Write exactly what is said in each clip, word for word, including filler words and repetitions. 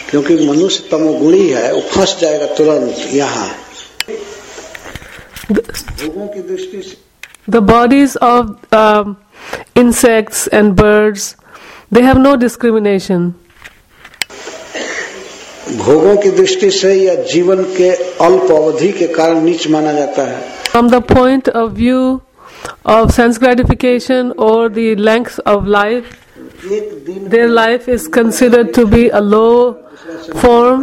क्योंकि मनुष्य तमोगुणी है, वो फंस जाएगा तुरंत यहाँ। भोगों की दृष्टि से the bodies of um, insects and birds, they have no discrimination. भोगों की दृष्टि से या जीवन के अल्प अवधि के कारण नीच माना जाता है। From the point of view of sense gratification or the length of life, their life is considered to be a low form.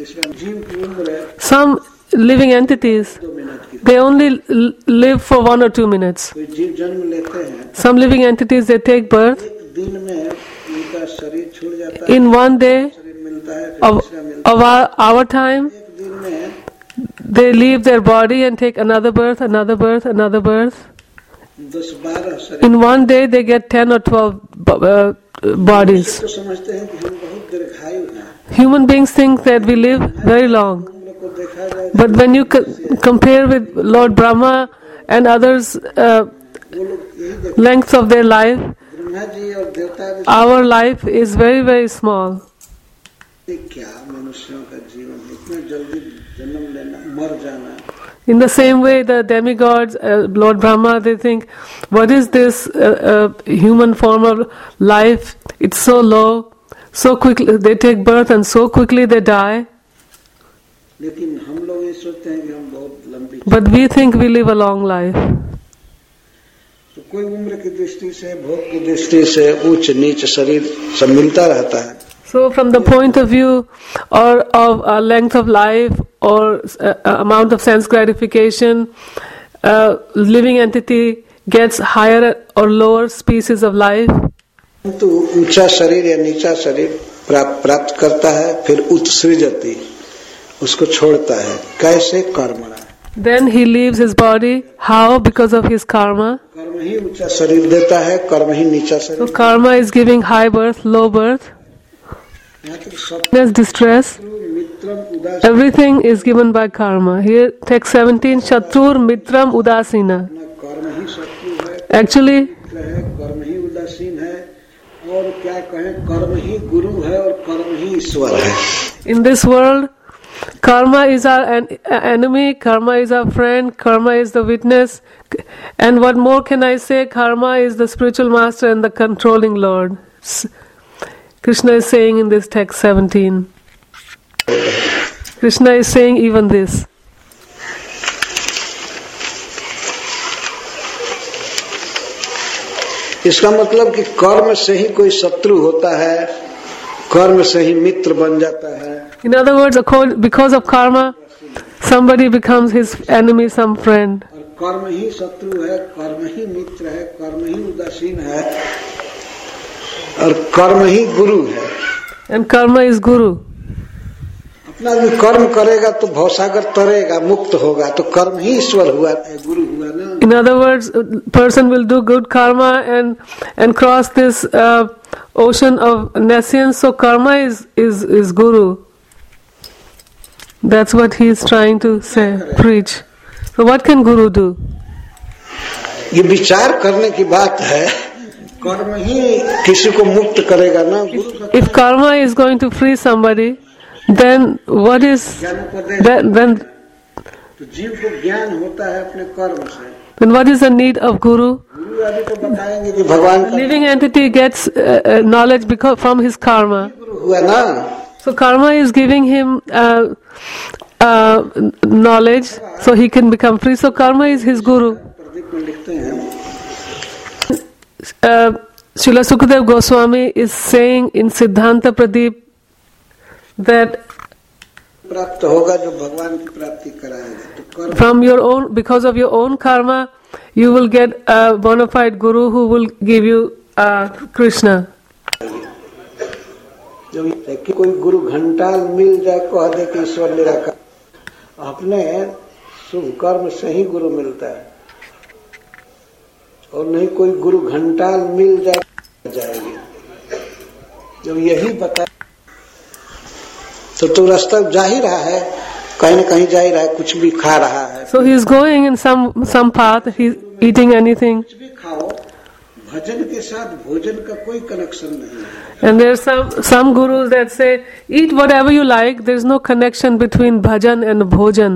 Some living entities, they only live for one or two minutes. Some living entities, they take birth. In one day of, of our, our time, they leave their body and take another birth, another birth, another birth. In one day, they get ten or twelve uh, bodies. Human beings think that we live very long. But when you co- compare with Lord Brahma and others' uh, length of their life, our life is very, very small. In the same way, the demigods, uh, Lord Brahma, they think, what is this uh, uh, human form of life? It's so low, so quickly they take birth and so quickly they die. But we think we live a long life. So from the point of view or of a length of life or uh, amount of sense gratification, uh, living entity gets higher or lower species of life. ऊंचा शरीर या नीचा शरीर प्राप्त करता है, फिर उत्सृजति उसको छोड़ता है। कैसे? कर्मणा। Then he leaves his body. How? Because of his karma. कर्म ही ऊंचा शरीर देता है, कर्म ही नीचा शरीर। So karma is giving high birth, low birth. There's distress. Everything is given by karma. Here, text seventeen, Shatrur Mitram Udasina. Actually, कर्म ही उदासीन है और क्या कहें, कर्म ही गुरु है और कर्म ही ईश्वर है। In this world, karma is our en- enemy, karma is our friend, karma is the witness. And what more can I say? Karma is the spiritual master and the controlling Lord. Krishna is saying in this text seventeen. Krishna is saying even this. इसका मतलब कि कर्म से ही कोई शत्रु होता है, कर्म से ही मित्र बन जाता है। In other words, because of karma, somebody becomes his enemy, some friend. और कर्म ही शत्रु है, कर्म ही मित्र है, कर्म ही उदासीन है और कर्म ही गुरु है। And karma is guru. अपना आदमी कर्म करेगा तो भवसागर तरेगा, मुक्त होगा, तो कर्म ही ईश्वर हुआ, गुरु हुआ ना। In other words, a person will do good karma and and cross this uh, ocean of nescience. So karma is is is guru. That's what he is trying to say, preach. So what can guru do? ये विचार करने की बात है, कर्म ही किसी को मुक्त करेगा ना। If karma is going to free somebody, then what is that, then तो जीव को ज्ञान होता है अपने कर्म से। then what is the need of guru? गुरु आदि तो बताएंगे कि भगवान The living entity gets uh, uh, knowledge because from his karma. गुरु हुआ ना। So karma is giving him uh, uh, knowledge, so he can become free. So karma is his guru. Pradeep में लिखते हैं, Uh, Srila Sukadev Goswami is saying in Siddhanta Pradeep that प्राप्त होगा जो भगवान की प्राप्ति कराएगा। तो कर्म from your own, because of your own karma, you will get a bona fide guru who will give you uh, Krishna. जब कि कोई गुरु घंटाल मिल जाए, कह दे कि ईश्वर निराकार, अपने शुभ कर्म से ही गुरु मिलता है, और नहीं कोई गुरु घंटाल मिल जाए जाएगी। जब यही बता तो तू रास्ता जा ही रहा है, कहीं न कहीं जा ही रहा है, कुछ भी खा रहा है। So he is going in some some path, he is eating anything. कुछ भी खाओ, भजन के साथ भोजन का कोई कनेक्शन नहीं है. And there are some some gurus that say, eat whatever you like. There is no connection between bhajan and bhojan.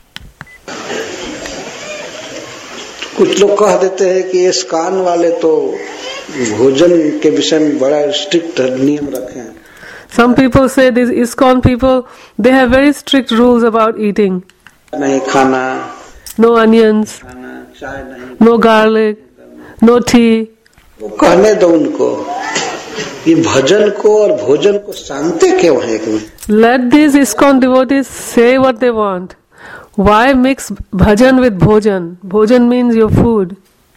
कुछ लोग कह देते हैं कि इस कान वाले तो भोजन के विषय में बड़ा स्ट्रिक्ट नियम रखे हैं. Some people say these ISKCON people, they have very strict rules about eating. नहीं खाना, no onions, खाना, चाय नहीं, no garlic, no tea. वो कहने दो उनको. ये भजन को और भोजन को शांति क्यों है? Let these ISKCON devotees say what they want. Why mix bhajan with bhojan? Bhojan means your food.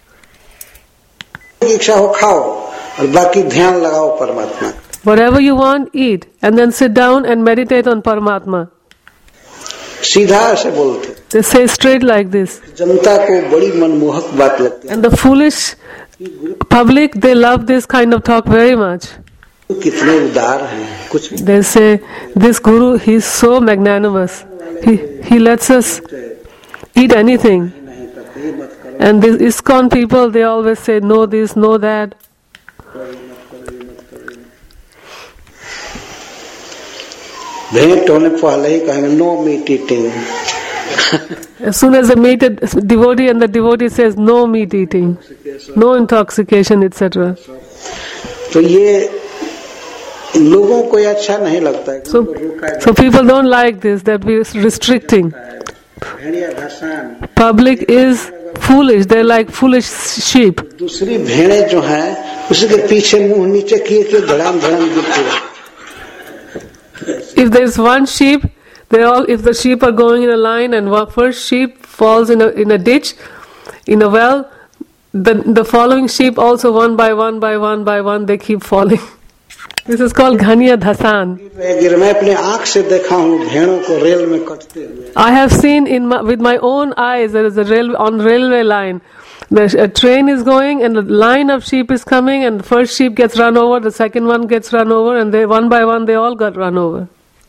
इच्छा हो खाओ और बाकी ध्यान लगाओ परमात्मा. Whatever you want, eat, and then sit down and meditate on Paramatma. सीधा ऐसे बोलते. They say straight like this. जनता को बड़ी मनमोहक बात लगती है. And the foolish public, they love this kind of talk very much. कितने उदार हैं. कुछ They say, this guru, he is so magnanimous. He, he lets us eat anything. And these ISKCON people, they always say, no this, no that. भेंट होने पहले ही कहेंगे no meat eating. As soon as they meet a devotee and the devotee says no meat eating, no intoxication, et cetera. तो ये लोगों को ये अच्छा नहीं लगता है. So, so people don't like this, that we are restricting. Public is foolish, they're like foolish sheep. दूसरी भेड़े जो हैं उसके पीछे मुंह नीचे किए किए धड़ाम धड़ाम गिरते हैं. If there's one sheep, they all. If the sheep are going in a line and one first sheep falls in a in a ditch, in a well, the the following sheep also one by one by one by one they keep falling. This is called Ghaniya Dhasan. मैं अपने आँख से देखा हूँ भेड़ों को rail में कटते हुए. I have seen in my, with my own eyes there is a rail on railway line. The a train is going and the line of sheep is coming and the first sheep gets run over, the second one gets run over, and they one by one they all got run over.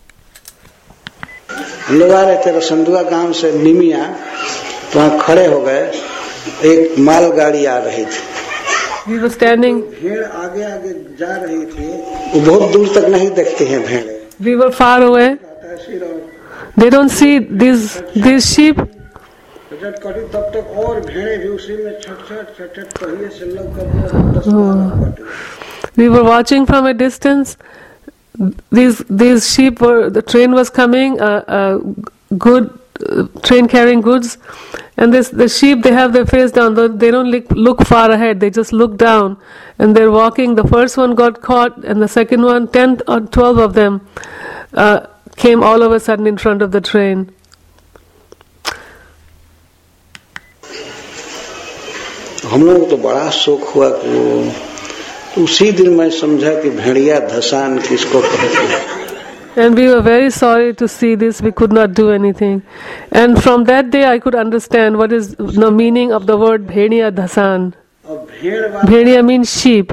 हम लोग आ रहे थे रसंदुआ गांव से निमिया, तो वहाँ खड़े हो गए. एक मालगाड़ी आ रही थी. We were standing. भेड़ आगे आगे जा रही थी. वो बहुत दूर तक नहीं देखते हैं भेड़े. We were far away. They don't see these these sheep. तब तक और भेड़े भी उसी में छट छट छट छट पहिए से लग कर. We were watching from a distance. These these sheep were. The train was coming. A uh, uh, good uh, train carrying goods, and this the sheep they have their face down. They don't look, look far ahead. They just look down, and they're walking. The first one got caught, and the second one, ten or twelve of them, uh, came all of a sudden in front of the train. हम लोगों को तो बड़ा शौक हुआ कि वो उसी दिन मैं समझा कि भेड़िया धसान किसको कहते हैं. And we were very sorry to see this. We could not do anything. And from that day I could understand what is the meaning of the word Bhediya Dhasan. Bhediya means sheep.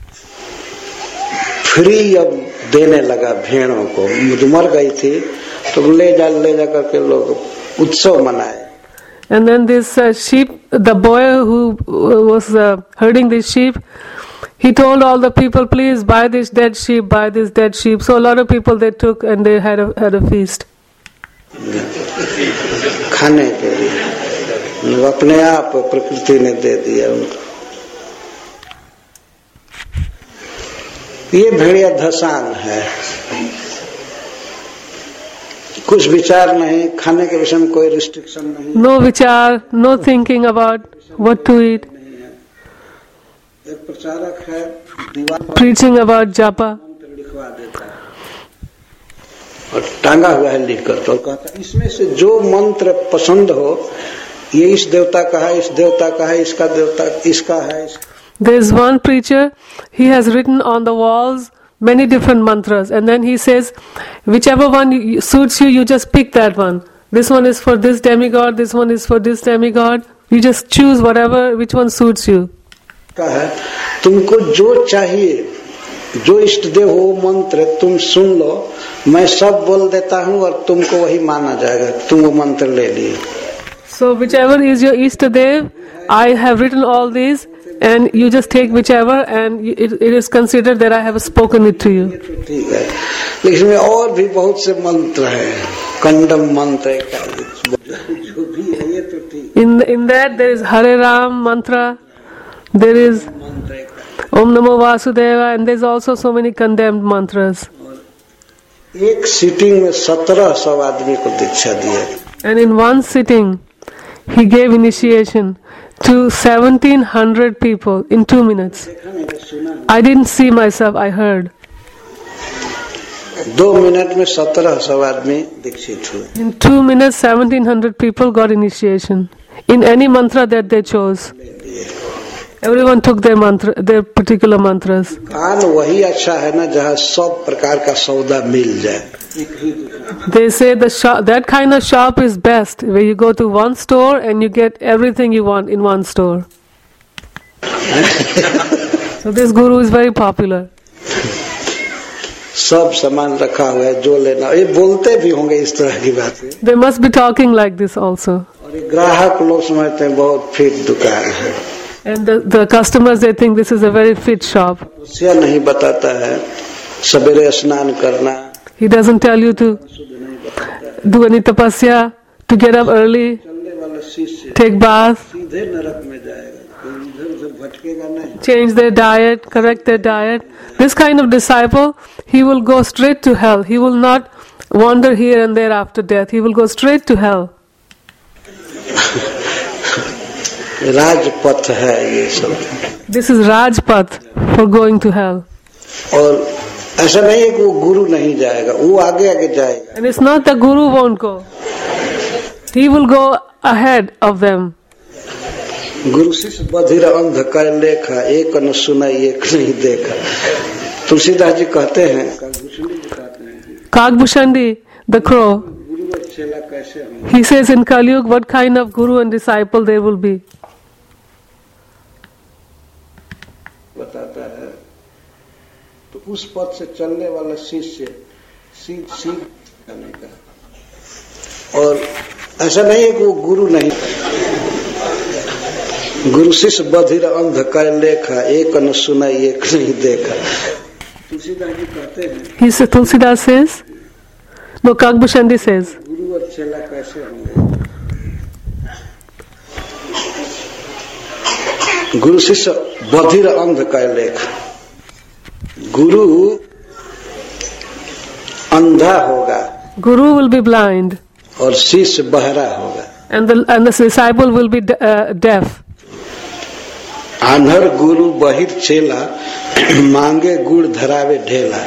Free अब देने लगा भेड़ों को. मर गई थी तो ले जा ले जा करके लोग उत्सव मनाए. And then this uh, sheep, the boy who was uh, herding these sheep, he told all the people, please buy this dead sheep, buy this dead sheep. So a lot of people they took and they had a, had a feast. खाने के लिए अपने आप प्रकृति ने दे दिया उनको. ये भेड़िया धसान है. कुछ विचार नहीं, खाने के विषय में कोई रिस्ट्रिक्शन नहीं. No विचार, no thinking about what to eat. एक प्रचारक है दीवार preaching about japa. लिखवा देता है और टांगा हुआ है लिख कर. तो कहता है इसमें से जो मंत्र पसंद हो, ये इस देवता का है, इस देवता का है, इसका देवता इसका है. There is one preacher, he has written on the walls many different mantras, and then he says, whichever one suits you, you just pick that one. This one is for this demigod, this one is for this demigod. You just choose whatever, which one suits you. है तुमको जो चाहिए, जो इष्ट देव हो मंत्र तुम सुन लो, मैं सब बोल देता हूँ और तुमको वही माना जाएगा. तुम वो मंत्र ले लिए. So whichever is your Ishtadev, I have written all these, and you just take whichever, and it, it is considered that I have spoken it to you. ठीक है, लेकिन इसमें और भी बहुत से मंत्र हैं, कंडम मंत्र जो भी है ये तो ठीक। In in that there is Hare Ram mantra, there is Om Namo Vasudeva, and there is also so many condemned mantras. एक सिटिंग में सत्रह सौ आदमी को दीक्षा दिया। And in one sitting, he gave initiation to seventeen hundred people in two minutes. I didn't see myself, I heard. दो minute में सत्रह सौ आदमी दीक्षित हुए। In two minutes, seventeen hundred people got initiation in any mantra that they chose. Everyone took their mantra, their particular mantras. कान वही अच्छा है ना जहाँ सब प्रकार का सौदा मिल जाए। They say the shop, that kind of shop is best, where you go to one store and you get everything you want in one store. So this guru is very popular. सब सामान रखा हुआ है जो लेना, ये बोलते भी होंगे इस तरह की बातें। They must be talking like this also. और ये ग्राहक लोग समझते हैं बहुत फिट दुकान है। And the, the customers, they think this is a very fit shop. उसे नहीं बताता है सवेरे स्नान करना। He doesn't tell you to do any tapasya, to get up early, चलने वाला शिष्य take bath, सीधे नरक में जाएगा, इधर उधर भटकेगा नहीं। change their diet, correct their diet. This kind of disciple, he will go straight to hell. He will not wander here and there after death. He will go straight to hell. Rajpath है ये सब। This is Rajpath for going to hell. और ऐसा नहीं है कि वो गुरु नहीं जाएगा, वो आगे आगे जाएगा। And it's not the guru won't go. He will go ahead of them. गुरु शिष्य बधिर अंध कर लेखा, एक न सुना एक नहीं देखा। तुलसीदास जी कहते हैं, काकभूषणी जी कहते हैं, Kakbhushandi, the crow, गुरु और चेला कैसे होंगे? he says in Kali Yuga, what kind of guru and disciple there will be. बताता है तो उस पथ से चलने वाला शिष्य सीध सीध करने का। और ऐसा नहीं है कि वो गुरु नहीं, गुरु शिष्य बधिर अंध कर लेखा, एक न सुना एक नहीं देखा। तुलसीदास जी कहते हैं, He says, Tulsidas says, no, Kakbhushandi says, गुरु और चेला कैसे होंगे? गुरु शिष्य बधिर अंध कर लेखा, गुरु अंधा होगा, Guru will be blind, और शिष्य बहरा होगा। and the and the disciple will be de- uh, deaf. आंधर गुरु बहिर चेला, मांगे गुड़ धरावे ढेला।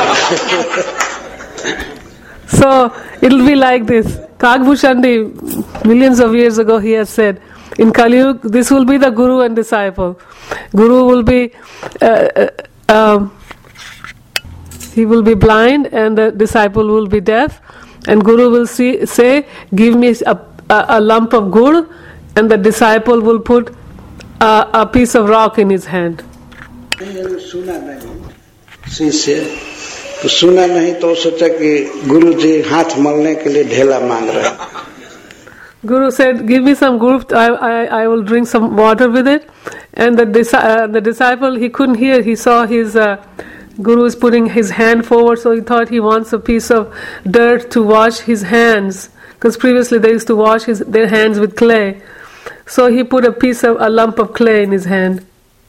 So it'll be like this. Kakbhushandi, millions of years ago, he has said, in Kali Yuga, this will be the guru and disciple. Guru will be, uh, uh, um, he will be blind, and the disciple will be deaf. And Guru will see, say, give me a, a, a lump of gur, and the disciple will put a, a piece of rock in his hand. सुना नहीं शिष्य तो सुना नहीं तो सोचा कि गुरु जी हाथ मलने के लिए ढेला मांग रहे हैं। Guru said, give me some gur, I, I, I will drink some water with it. And the, dis- uh, the disciple, he couldn't hear, he saw his uh, Guru is putting his hand forward, so he thought he wants a piece of dirt to wash his hands, because previously they used to wash his, their hands with clay. So he put a piece of, a lump of clay in his hand.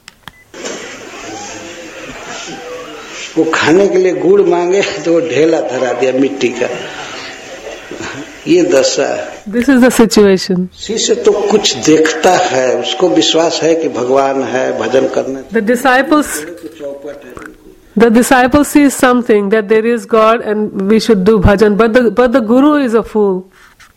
वो खाने के लिए गुड़ मांगे तो वो ढेला धरा दिया मिट्टी का। ये दशा है। This is the situation. शिष्य तो कुछ देखता है, उसको विश्वास है कि भगवान है, भजन करने। The disciples, the disciple sees something, that there is God and we should do bhajan, but the but the Guru is a fool.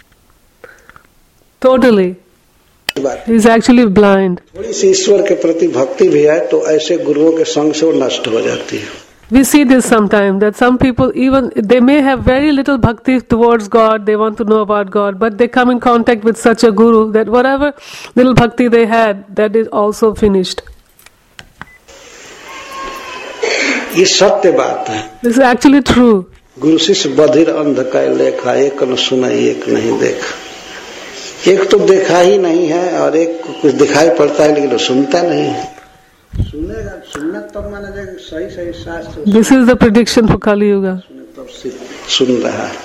Totally. He is actually blind. थोड़ी सी ईश्वर के प्रति भक्ति भी है तो ऐसे गुरुओं के संग से वो नष्ट हो जाती है। We see this sometimes, that some people, even they may have very little bhakti towards God, they want to know about God, but they come in contact with such a guru that whatever little bhakti they had, that is also finished. ये सत्य बात है। This is actually true. गुरु शिष्य बधिर अंध का लेखा, एक न सुना एक नहीं देखा। एक तो देखा ही नहीं है और एक कुछ दिखाई पड़ता है लेकिन वो सुनता नहीं है। सुनेगा, सुनना तब माना जाएगा सही सही शास्त्र। This is the prediction for Kali Yuga. सुने तब सुन रहा है।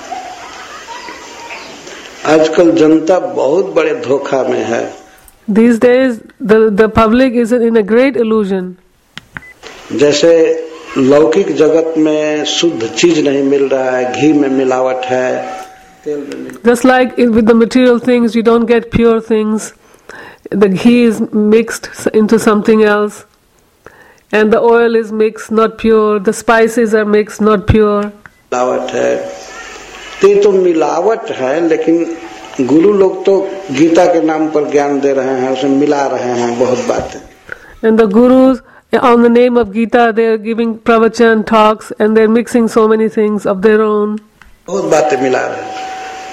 आजकल जनता बहुत बड़े धोखा में है। These days, the the public is in a great illusion. जैसे लौकिक जगत में शुद्ध चीज नहीं मिल रहा है, घी में मिलावट है, तेल में मिलावट। Just like with the material things, you don't get pure things. The ghee is mixed into something else, and the oil is mixed, not pure. The spices are mixed, not pure. मिलावट है, तो ये तो मिलावट है, लेकिन गुरु लोग तो गीता के नाम पर ज्ञान दे रहे हैं, उसे मिला रहे हैं बहुत बातें। And the gurus, on the name of Gita, they are giving pravachan talks, and they are mixing so many things of their own. बहुत बातें मिला रहे हैं,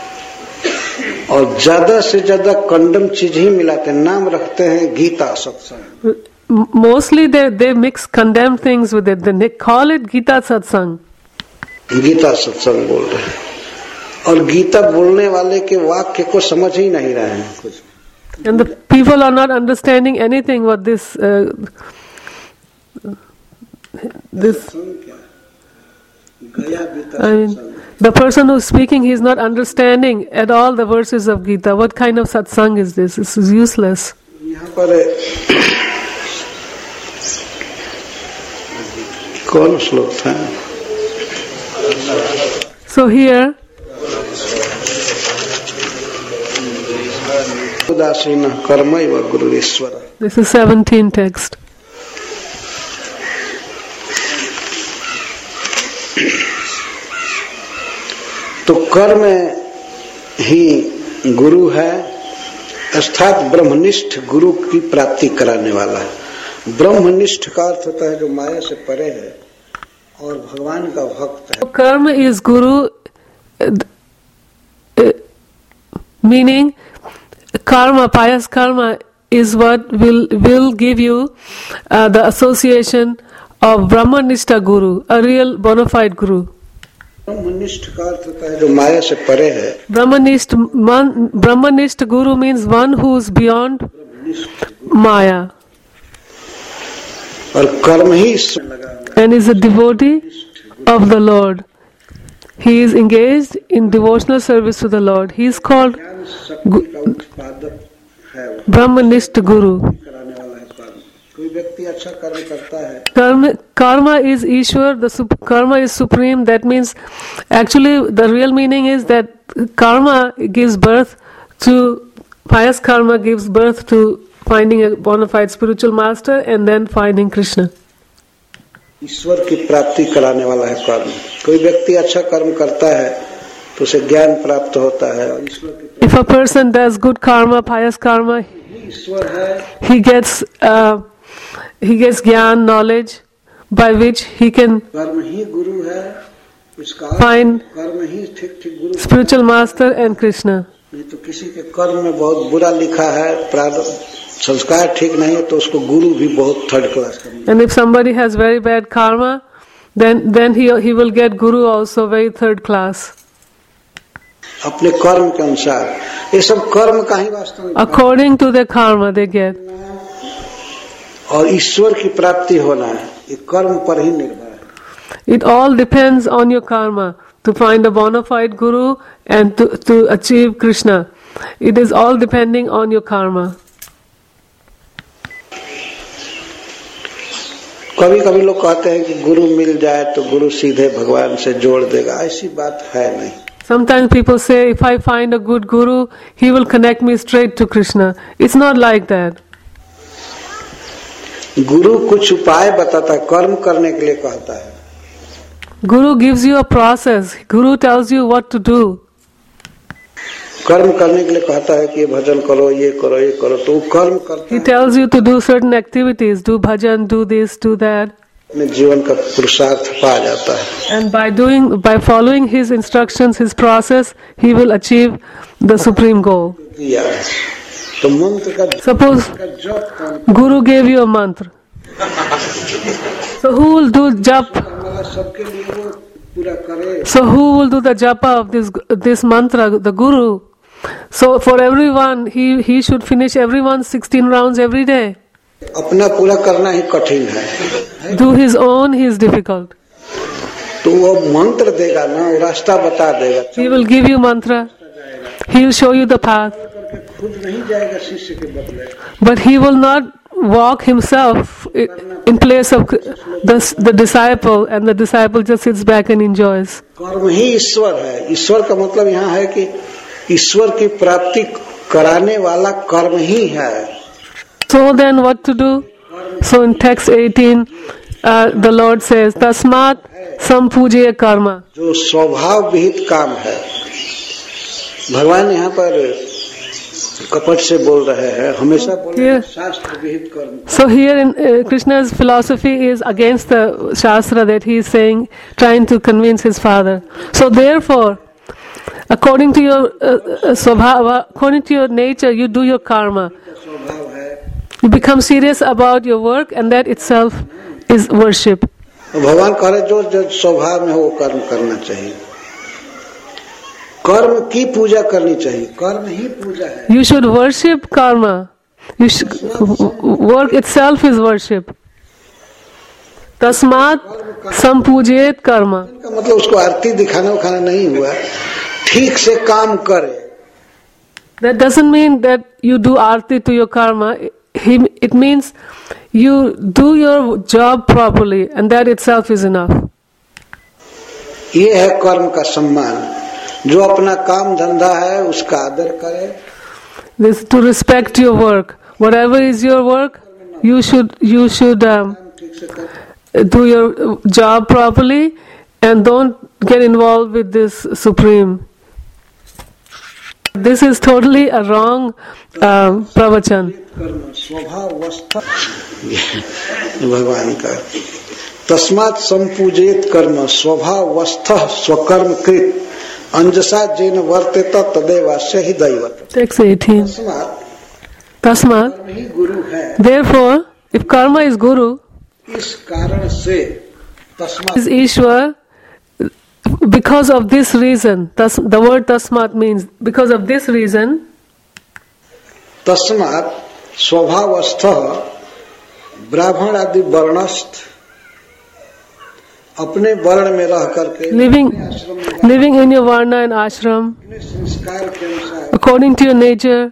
और ज्यादा से ज्यादा कंडम चीज ही मिलाते हैं, नाम रखते हैं गीता सत्संग। Mostly they they mix condemned things with it. They call it Gita Satsang. Gita सत्संग बोल रहे हैं, और गीता बोलने वाले के वाक्य को समझ ही नहीं रहे हैं कुछ। And the people are not understanding anything what this uh, this. I mean, the person who is speaking, he is not understanding at all the verses of Gita. What kind of satsang is this? This is useless. यहाँ पर कौन श्लोक था? So here, उदासीन कर्मैव गुरुरीश्वर। this is seventeen text. तो कर्म ही गुरु है, अर्थात ब्रह्मनिष्ठ गुरु की प्राप्ति कराने वाला है। ब्रह्मनिष्ठ का अर्थ होता है जो माया से परे है और भगवान का भक्त है। Karma is guru, uh, uh, meaning karma, pious karma is what will will give you uh, the association of Brahmanishta guru, a real bona fide guru. ब्रह्मनिष्ठ का अर्थ होता है जो माया से परे है। Brahmanist, man, Brahmanist guru means one who is beyond Maya और कर्म ही इसमें लगा हुआ है। and is a devotee of the Lord. He is engaged in devotional service to the Lord. He is called ज्ञान शक्ति का उत्पादक है, वो Brahmanist guru. कराने वाला है कर्म। कोई व्यक्ति अच्छा कर्म करता है, Karma, karma is Ishwar, the sup, karma is supreme. That means, actually, the real meaning is that karma gives birth to, pious karma gives birth to finding a bona fide spiritual master and then finding Krishna. ईश्वर की प्राप्ति कराने वाला है कर्म। कोई व्यक्ति अच्छा कर्म करता है तो उसे ज्ञान प्राप्त होता है, और ईश्वर की If a person does good karma, pious karma, प्राप्ति ईश्वर है। he gets uh, he gets gyan, knowledge, by which he can कर्म ही गुरु है, इसका find कर्म ही ठीक ठीक गुरु। spiritual master and Krishna. नहीं तो किसी के कर्म में बहुत बुरा लिखा है, प्रारब्ध संस्कार ठीक नहीं है, तो उसको गुरु भी बहुत थर्ड क्लास करेंगे। And if somebody has very bad karma, then then he he will get guru also very third class. अपने कर्म के अनुसार, ये सब कर्म का ही वास्तव में According to their karma they get. और ईश्वर की प्राप्ति होना है, ये कर्म पर ही निर्भर है। It all depends on your karma to find a bona fide guru and to to achieve Krishna. It is all depending on your karma. कभी कभी लोग कहते हैं कि गुरु मिल जाए तो गुरु सीधे भगवान से जोड़ देगा, ऐसी बात है नहीं। Sometimes people say, if I find a good guru, he will connect me straight to Krishna. It's not like that. गुरु कुछ उपाय बताता है, कर्म करने के लिए कहता है। Guru gives you a process. Guru tells you what to do. कर्म करने के लिए कहता है कि ये भजन करो, ये करो, ये करो, तो वो कर्म करता He है। tells you to do certain activities, do bhajan, do this, do that. अपने जीवन का पुरुषार्थ पा जाता है। And by doing, by following his instructions, his process, he will achieve the supreme goal. दिया है। तो मंत्र का Suppose का जप कौन Guru gave you a mantra. So who will do jap? करने सबके लिए वो पूरा करे। So who will do the japa of this this mantra? The Guru. So for everyone, he he should finish everyone's sixteen rounds every day. अपना पूरा करना ही कठिन है। Do his own, he is difficult. तो वो मंत्र देगा ना, वो रास्ता बता देगा। He will give you mantra. He will show you the path. खुद नहीं जाएगा शिष्य के बदले। But he will not walk himself in place of the, the disciple, and the disciple just sits back and enjoys. कर्म ही ईश्वर है। ईश्वर का मतलब यहाँ है कि ईश्वर की प्राप्ति कराने वाला कर्म ही है। So then what to do? So in text eighteen, uh, the Lord says, Tasmat sampujaya karma. जो स्वभाव विहित काम है। भगवान यहाँ पर कपट से बोल रहे हैं, हमेशा बोल रहे हैं शास्त्र विहित कर्म। So here in uh, Krishna's philosophy is against the Shastra that he is saying, trying to convince his father. So therefore, according to your uh, swabhava, according to your nature, you do your karma. You become serious about your work, and that itself is worship. भगवान कह रहे जो जो स्वभाव में हो वो कर्म करना चाहिए। कर्म की पूजा करनी चाहिए, कर्म ही पूजा है। You should worship karma. You should, work itself is worship. Tasmat sampujayet karma. का मतलब उसको आरती दिखाना उखाना नहीं हुआ, ठीक से काम करे। That doesn't mean that you do arti to your karma. It means you do your job properly, and that itself is enough. ये है कर्म का सम्मान। जो अपना काम धंधा है उसका आदर करे। This to respect your work. Whatever is your work, you should you should um, do your job properly, and don't get involved with this supreme. This is totally a wrong um, pravachan. भगवान का तस्मात् संपूजित कर्म स्वभावस्थ स्वकर्म कृत अंजसा जेन वर्तेत तदेवास्य ही दैवत। Text eighteen. Tasmat. Therefore, if karma is guru, इस कारण से तस्मात् is Ishwar. Because of this reason, tas, the word tasmat means because of this reason. तस्मात् स्वभावस्थ ब्राह्मण आदि वर्णस्थ अपने वर्ण में रह करके living living in your varna and ashram संस्कार के अनुसार according to your nature,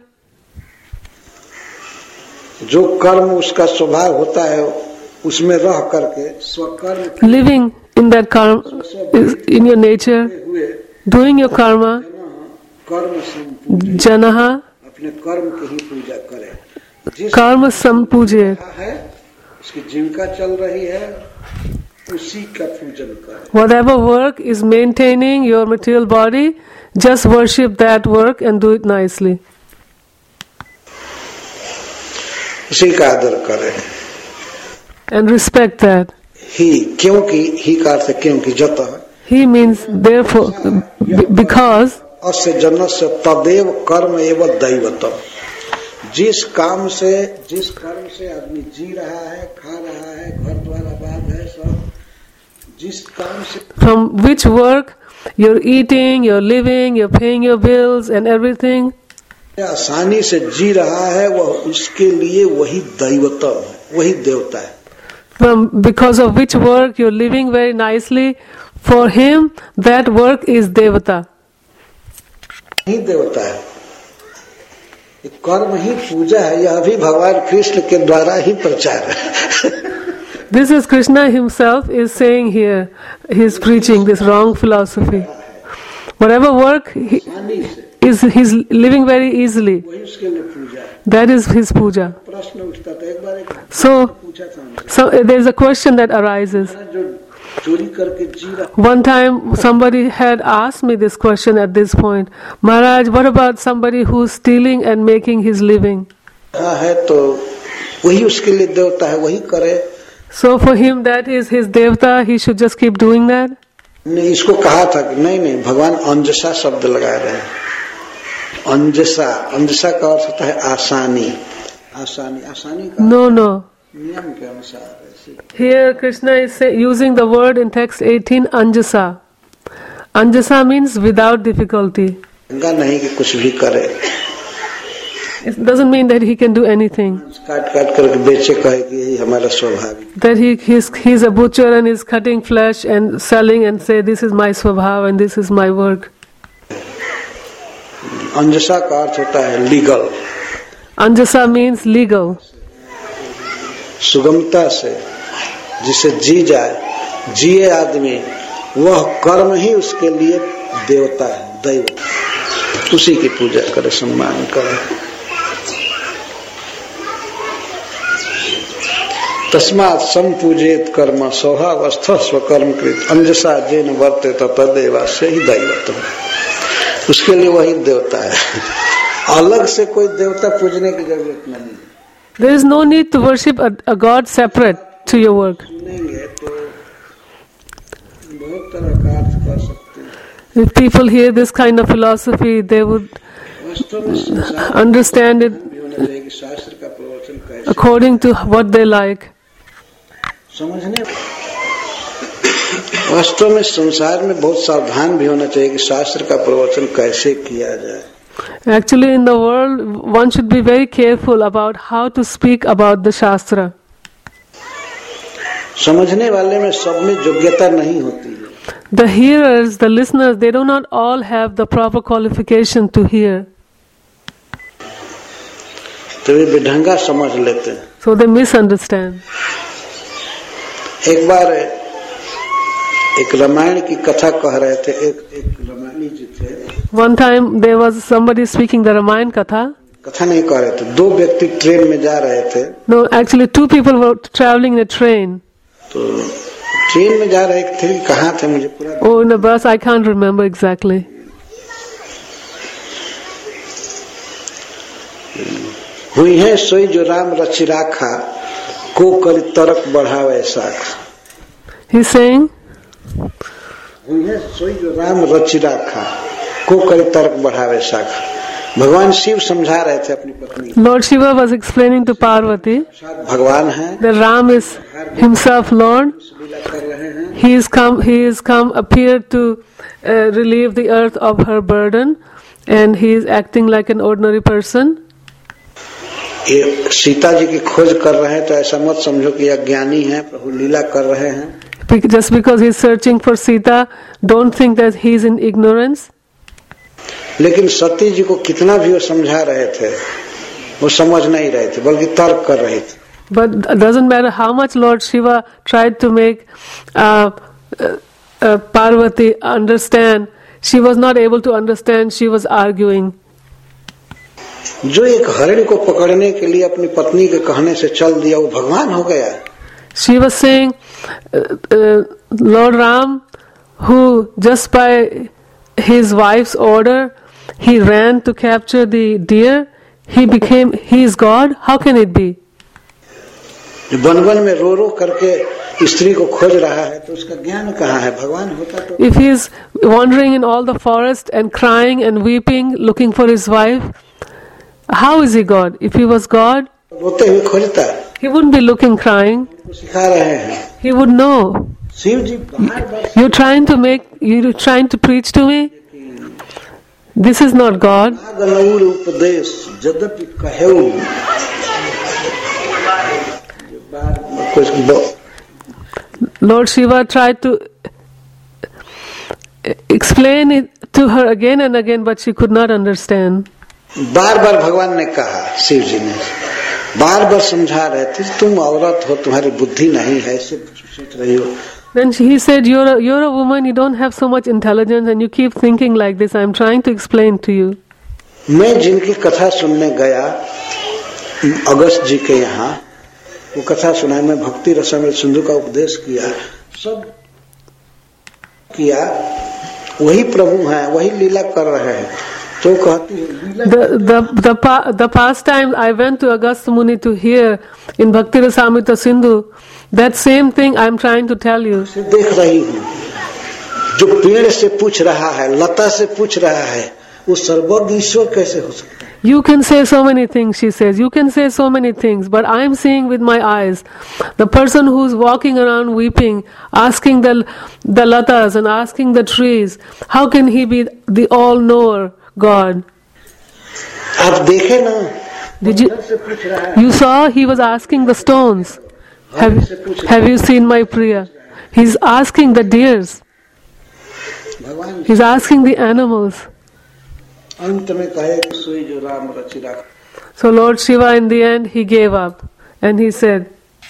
जो कर्म उसका स्वभाव होता है उसमें रह करके स्वकर्म living in that karma, in your nature, doing your karma, कर्म janaha अपने कर्म की ही पूजा करे। karma sampujayet. है उसकी जीविका चल रही है उसी का पूजन करे। Whatever work is maintaining your material body, just worship that work and do it nicely. उसी का आदर करे। And respect that. ही क्योंकि ही का अर्थ क्योंकि जतः He means therefore, because अस्य जनस्य तदेव कर्म एवं दैवतम। जिस काम से जिस कर्म से आदमी जी रहा है, खा रहा है, घर द्वार आबाद है, सब जिस काम से from which work you're eating, you're living, you're paying your bills and everything, आसानी से जी रहा है वह उसके लिए वही दैवतम है, वही देवता है। from because of which work you're living very nicely, for him that work is devata. ही देवता है, कर्म ही पूजा है। यह भी भगवान कृष्ण के द्वारा ही प्रचार है। This is Krishna himself is saying here. He is preaching this wrong philosophy. Whatever work he is, he's living very easily. That is his puja. So, so there is a question that arises. One time somebody had asked me this question at this point. Maharaj, what about somebody who's stealing and making his living? है तो वही उसके लिए देवता है, वही करे। So for him that is his devta, he should just keep doing that? नहीं, इसको कहा था कि नहीं नहीं भगवान अंजसा शब्द लगा रहे हैं। अंजसा अंजसा का अर्थ होता है आसानी। आसानी आसानी का No, no. नियम के अनुसार। Here Krishna is say, using the word in text eighteen, anjasa. Anjasa means without difficulty. नहीं कि कुछ भी करे, It doesn't mean that he can do anything. काट काट करके बेचे कहे कि यही हमारा स्वभाव है. That he he's he's a butcher and is cutting flesh and selling and say this is my swabhav and this is my work. अंजसा का अर्थ होता है लीगल. Anjasa means legal. सुगमता से जिसे जी जाए, जिए आदमी, वह कर्म ही उसके लिए देवता है, दैव. उसी की पूजा करे, सम्मान करे. तस्मात् संपूजेत कर्म स्वभावस्थ स्वकर्म कृत अंजसा जेन वर्ते तदेवा से ही दैवतम. उसके लिए वही देवता है. अलग से कोई देवता पूजने की जरूरत नहीं. There is no need to worship a, a God separate to your work. नहीं है तो बहुत तरह का अर्थ कर सकते हैं. If people hear this kind of philosophy, they would understand it according to what they like. समझने वास्तव में संसार में बहुत सावधान भी होना चाहिए कि शास्त्र का प्रवचन कैसे किया जाए. Actually, in the world, one should be very careful about how to speak about the Shastra. समझने वाले में सब में योग्यता नहीं होती है. The hearers, the listeners, they do not all have the proper qualification to hear. तो वे विढंगा समझ लेते हैं. So they misunderstand. एक बार एक रामायण की कथा कह रहे थे. एक एक रामायणी जी थे. One time there was somebody speaking the Ramayana Katha. कथा नहीं कह रहे थे. दो व्यक्ति ट्रेन में जा रहे थे. No, actually two people were traveling in a train. तो ट्रेन में जा रहे थे. कहाँ थे मुझे पूरा. Oh, in a bus, I can't remember exactly. हुई है सोई जो राम रचि राखा को करी तरक बढ़ावे साख. He's saying, हुई है सोई जो राम रचि राखा को करी तर्क बढ़ावे साख. भगवान शिव समझा रहे थे अपनी पत्नी. Lord Shiva was explaining to Parvati भगवान है, that Ram is himself Lord. He is come, he is come, appeared to uh, relieve the earth of her burden, and he is acting like an ordinary person. ये सीता जी की खोज कर रहे हैं तो ऐसा मत समझो कि अज्ञानी है, प्रभु लीला कर रहे हैं. Just because he is searching for Sita, don't think that he is in ignorance. लेकिन सती जी को कितना भी वो समझा रहे थे, वो समझ नहीं रहे थे, बल्कि तर्क कर रहे थे. But it doesn't matter how much Lord Shiva tried to make uh, uh, uh, Parvati understand, she was not able to understand, she was arguing. जो एक हरिण को पकड़ने के लिए अपनी पत्नी के कहने से चल दिया, वो भगवान हो गया. She was saying, uh, uh, Lord Ram, who just by his wife's order, he ran to capture the deer, he became, he is God? How can it be? वन वन में रो रो करके स्त्री को खोज रहा है तो उसका ज्ञान कहाँ है? भगवान होता तो. If he is wandering in all the forest and crying and weeping, looking for his wife, how is he God? If he was God, रोते हुए खोजता, he wouldn't be looking crying. सिखा रहे हैं. He would know. Shiv ji bar bar You're trying to make, you're trying to preach to me? This is not God. Ganaur उपदेश यद्यपि कहेउ Lord Shiva tried to explain it to her again and again, but she could not understand. बार बार भगवान ने कहा, शिव जी ने बार बार समझा रहे थे, तुम औरत हो, तुम्हारी बुद्धि नहीं है, ऐसे सोच रही हो. Then he said, you're a, you're a woman, you don't have so much intelligence and you keep thinking like this. I'm trying to explain to you. मैं जिनकी कथा सुनने गया अगस्त जी के यहाँ, वो कथा सुनाई, मैं भक्ति रसामृत सिंधु का उपदेश किया, सब किया, वही प्रभु हैं, वही लीला कर रहे हैं. तो कहती है the the the the past time I went to Agastya Muni to hear in Bhakti Rasamrita Sindhu, that same thing I'm trying to tell you. देख रही हूँ, जो पेड़ से पूछ रहा है, लता से पूछ रहा है, वो सर्वज्ञ ईश्वर कैसे हो सकता है? You can say so many things, she says. You can say so many things, but I am seeing with my eyes. The person who's walking around weeping, asking the the latas and asking the trees, how can he be the all-knower God? आप देखे ना, Did you से पूछ रहा है, you saw he was asking the stones? Have have you seen my Priya? He's asking the deers. भगवान He's asking the animals. अंत में कहे कि सोई जो राम रचि राख। So Lord Shiva, in the end, he gave up and he said,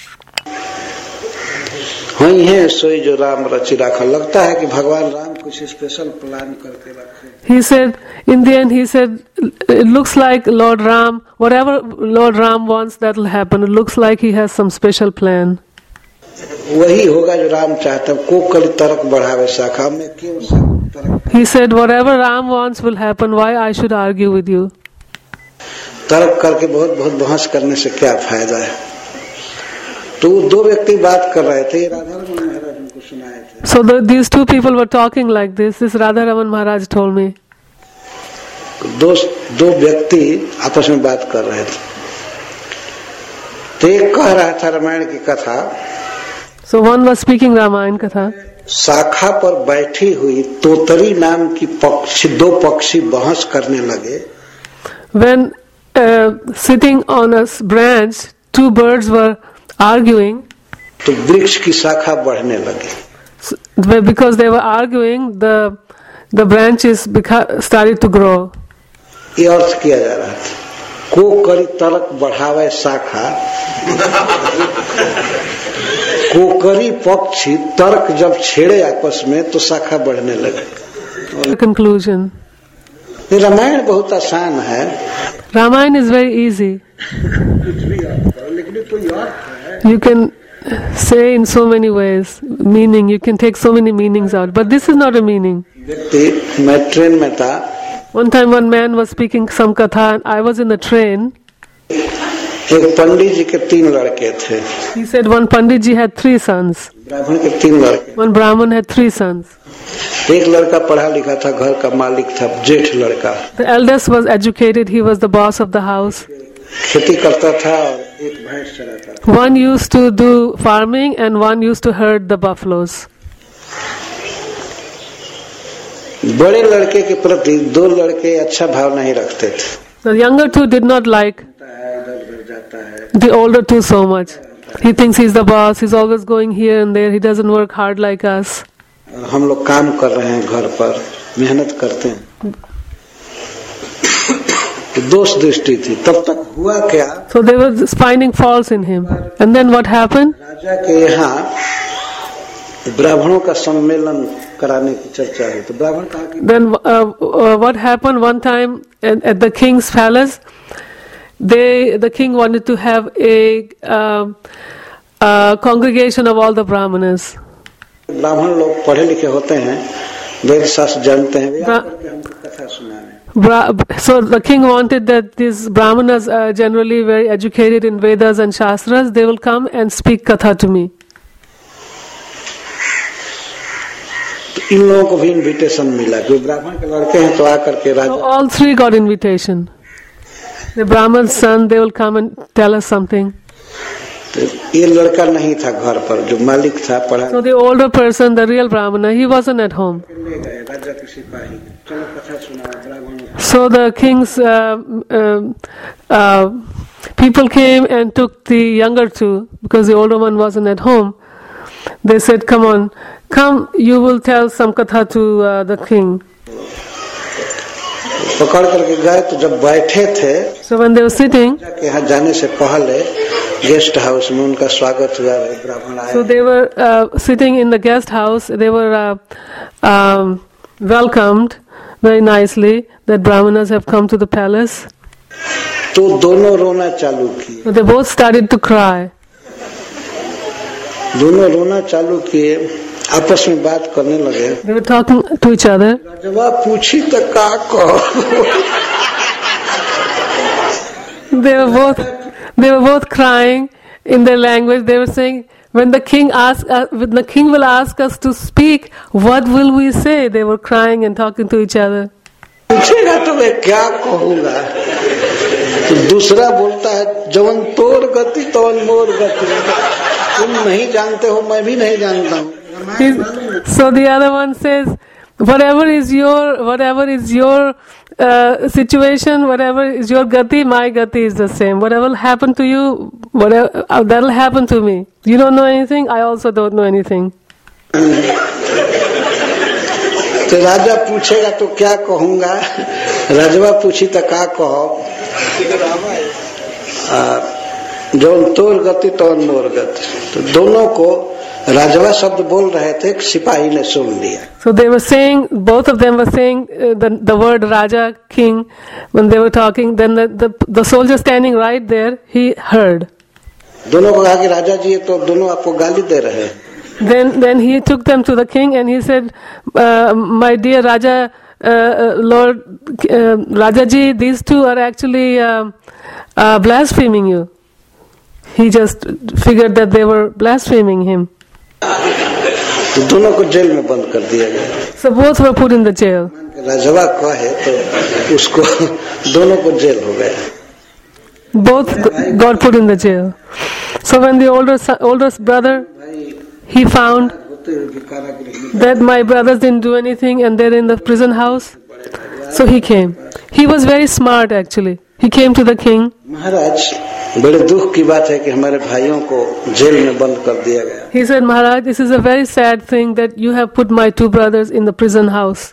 वही है सोई जो राम रचि राखा। लगता है कि भगवान राम कुछ स्पेशल प्लान करके रखे। he said, in the end, he said, it looks like Lord Ram, whatever Lord Ram wants, that will happen. It looks like he has some special plan. वही होगा जो राम चाहते हैं। को कल तर्क बढ़ावे शाखा में क्यों सब तर्क। He said, whatever Ram wants will happen. Why I should argue with you? तर्क करके बहुत बहुत बहस करने से क्या फायदा है। तो दो व्यक्ति बात कर रहे थे, राधारमण महाराज उनको सुनाए थे। So the, these two people were talking like this. This Radharaman Maharaj told me. दो दो व्यक्ति आपस में बात कर रहे थे। तो एक कह रहा था रामायण की कथा। So one was speaking Ramayana Katha. शाखा पर बैठी हुई तोतरी नाम की पक्षी दो पक्षी बहस करने लगे। When uh, sitting on a branch, two birds were arguing. तो वृक्ष की शाखा बढ़ने लगी। So, because they were arguing, the the branches beca- started to grow. ये अर्थ किया जा रहा था। को करी तर्क बढ़ावे शाखा। कोकरी पक्षी तर्क जब छेड़े आपस में तो शाखा बढ़ने लगे। Conclusion. ये रामायण बहुत आसान है। Ramayana is very easy. लेकिन कोई अर्थ है। You can say in so many ways, meaning, you can take so many meanings out, but this is not a meaning. व्यक्ति मैं ट्रेन में था। One time one man was speaking some katha and I was in the train. एक पंडित जी के तीन लड़के थे। He said one Pandit ji had three sons. ब्राह्मण के तीन लड़के। One Brahman had three sons. एक लड़का पढ़ा लिखा था, घर का मालिक था, जेठ लड़का। The eldest was educated, he was the boss of the house. खेती करता था और एक भैंस चराता था। One used to do farming and one used to herd the buffaloes. बड़े लड़के के प्रति दो लड़के अच्छा भाव नहीं रखते थे। The younger two did not like the older two so much. He thinks he's the boss, he's always going here and there, he doesn't work hard like us. और हम लोग काम कर रहे हैं, घर पर मेहनत करते हैं। दोष दृष्टि थी। तब तक हुआ क्या? So they were finding faults in him. And then what happened? राजा के यहाँ ब्राह्मणों का सम्मेलन कराने की चर्चा हुई। तो ब्राह्मण कहा कि Then uh, uh, what happened one time at, at the king's palace? They, the king wanted to have a, uh, a congregation of all the brahmanas. ब्राह्मण लोग पढ़े लिखे होते हैं, वेद शास्त्र जानते हैं, वे आकर हमको कथा सुनाने। Bra- so the king wanted that these brahmanas are generally very educated in Vedas and Shastras. They will come and speak katha to me. तो इन लोगों को भी इनविटेशन मिला, जो ब्राह्मण के लड़के हैं तो आकर के So Raja. all three got invitation. The Brahman's son, they will come and tell us something. तो ये लड़का नहीं था घर पर, जो मालिक था पढ़ा। So the older person, the real Brahmana, he wasn't at home. ले गए राजा के सिपाही, चलो कथा सुनाओ ब्राह्मण। So the king's uh, uh, uh, people came and took the younger two because the older one wasn't at home. They said, "Come on, come, you will tell some katha to uh, the king." पकड़ करके गए तो जब बैठे थे, So when they were sitting, के यहाँ जाने से पहले गेस्ट हाउस में उनका स्वागत हुआ, ब्राह्मण आए। so they were uh, sitting in the guest house. They were uh, um, welcomed very nicely that brahmanas have come to the palace. तो दोनों रोना चालू किए। So they both started to cry. दोनों रोना चालू किए, आपस में बात करने लगे। They were talking to each other. जवाब पूछी तो का कहो। They were both, they were both crying in their language. They were saying, "When the king asks, uh, when the king will ask us to speak, what will we say?" They were crying and talking to each other. पूछेगा तो मैं क्या कहूँगा? तो दूसरा बोलता है, जवन तोड़ गति तवन मोर गति। तुम नहीं जानते हो, मैं भी नहीं जानता हूँ। He's- So the other one says, whatever is your, whatever is your uh, situation, whatever is your gati, my gati is the same. Whatever will happen to you, whatever uh, that will happen to me. You don't know anything, I also don't know anything. तो राजा पूछेगा तो क्या कहूँगा, राजवा पूछी तो क्या कहो, जो तोर गति तो मोर गति, तो दोनों को राजवा शब्द बोल रहे थे, सिपाही ने सुन लिया. So they were saying, both of them were saying uh, the the word Raja, king, when they were talking. Then the the, the soldier standing right there, he heard. दोनों को कहा कि राजा जी ये तो दोनों आपको गाली दे रहे हैं. Then then he took them to the king and he said, uh, my dear Raja, uh, uh, Lord uh, Rajaji, these two are actually uh, uh, blaspheming you. He just figured that they were blaspheming him. तो दोनों को jail में बंद कर दिया गया. So both were put in the jail. राजवा कहे तो उसको दोनों को जेल हो गया. Both got put in the jail. So when the older older brother, he found that my brothers didn't do anything and they're in the prison house, so he came. He was very smart actually. He came to the king. महाराज, बड़े दुख की बात है कि हमारे भाइयों को jail में बंद कर दिया गया. He said, Maharaj, this is a very sad thing that you have put my two brothers in the prison house.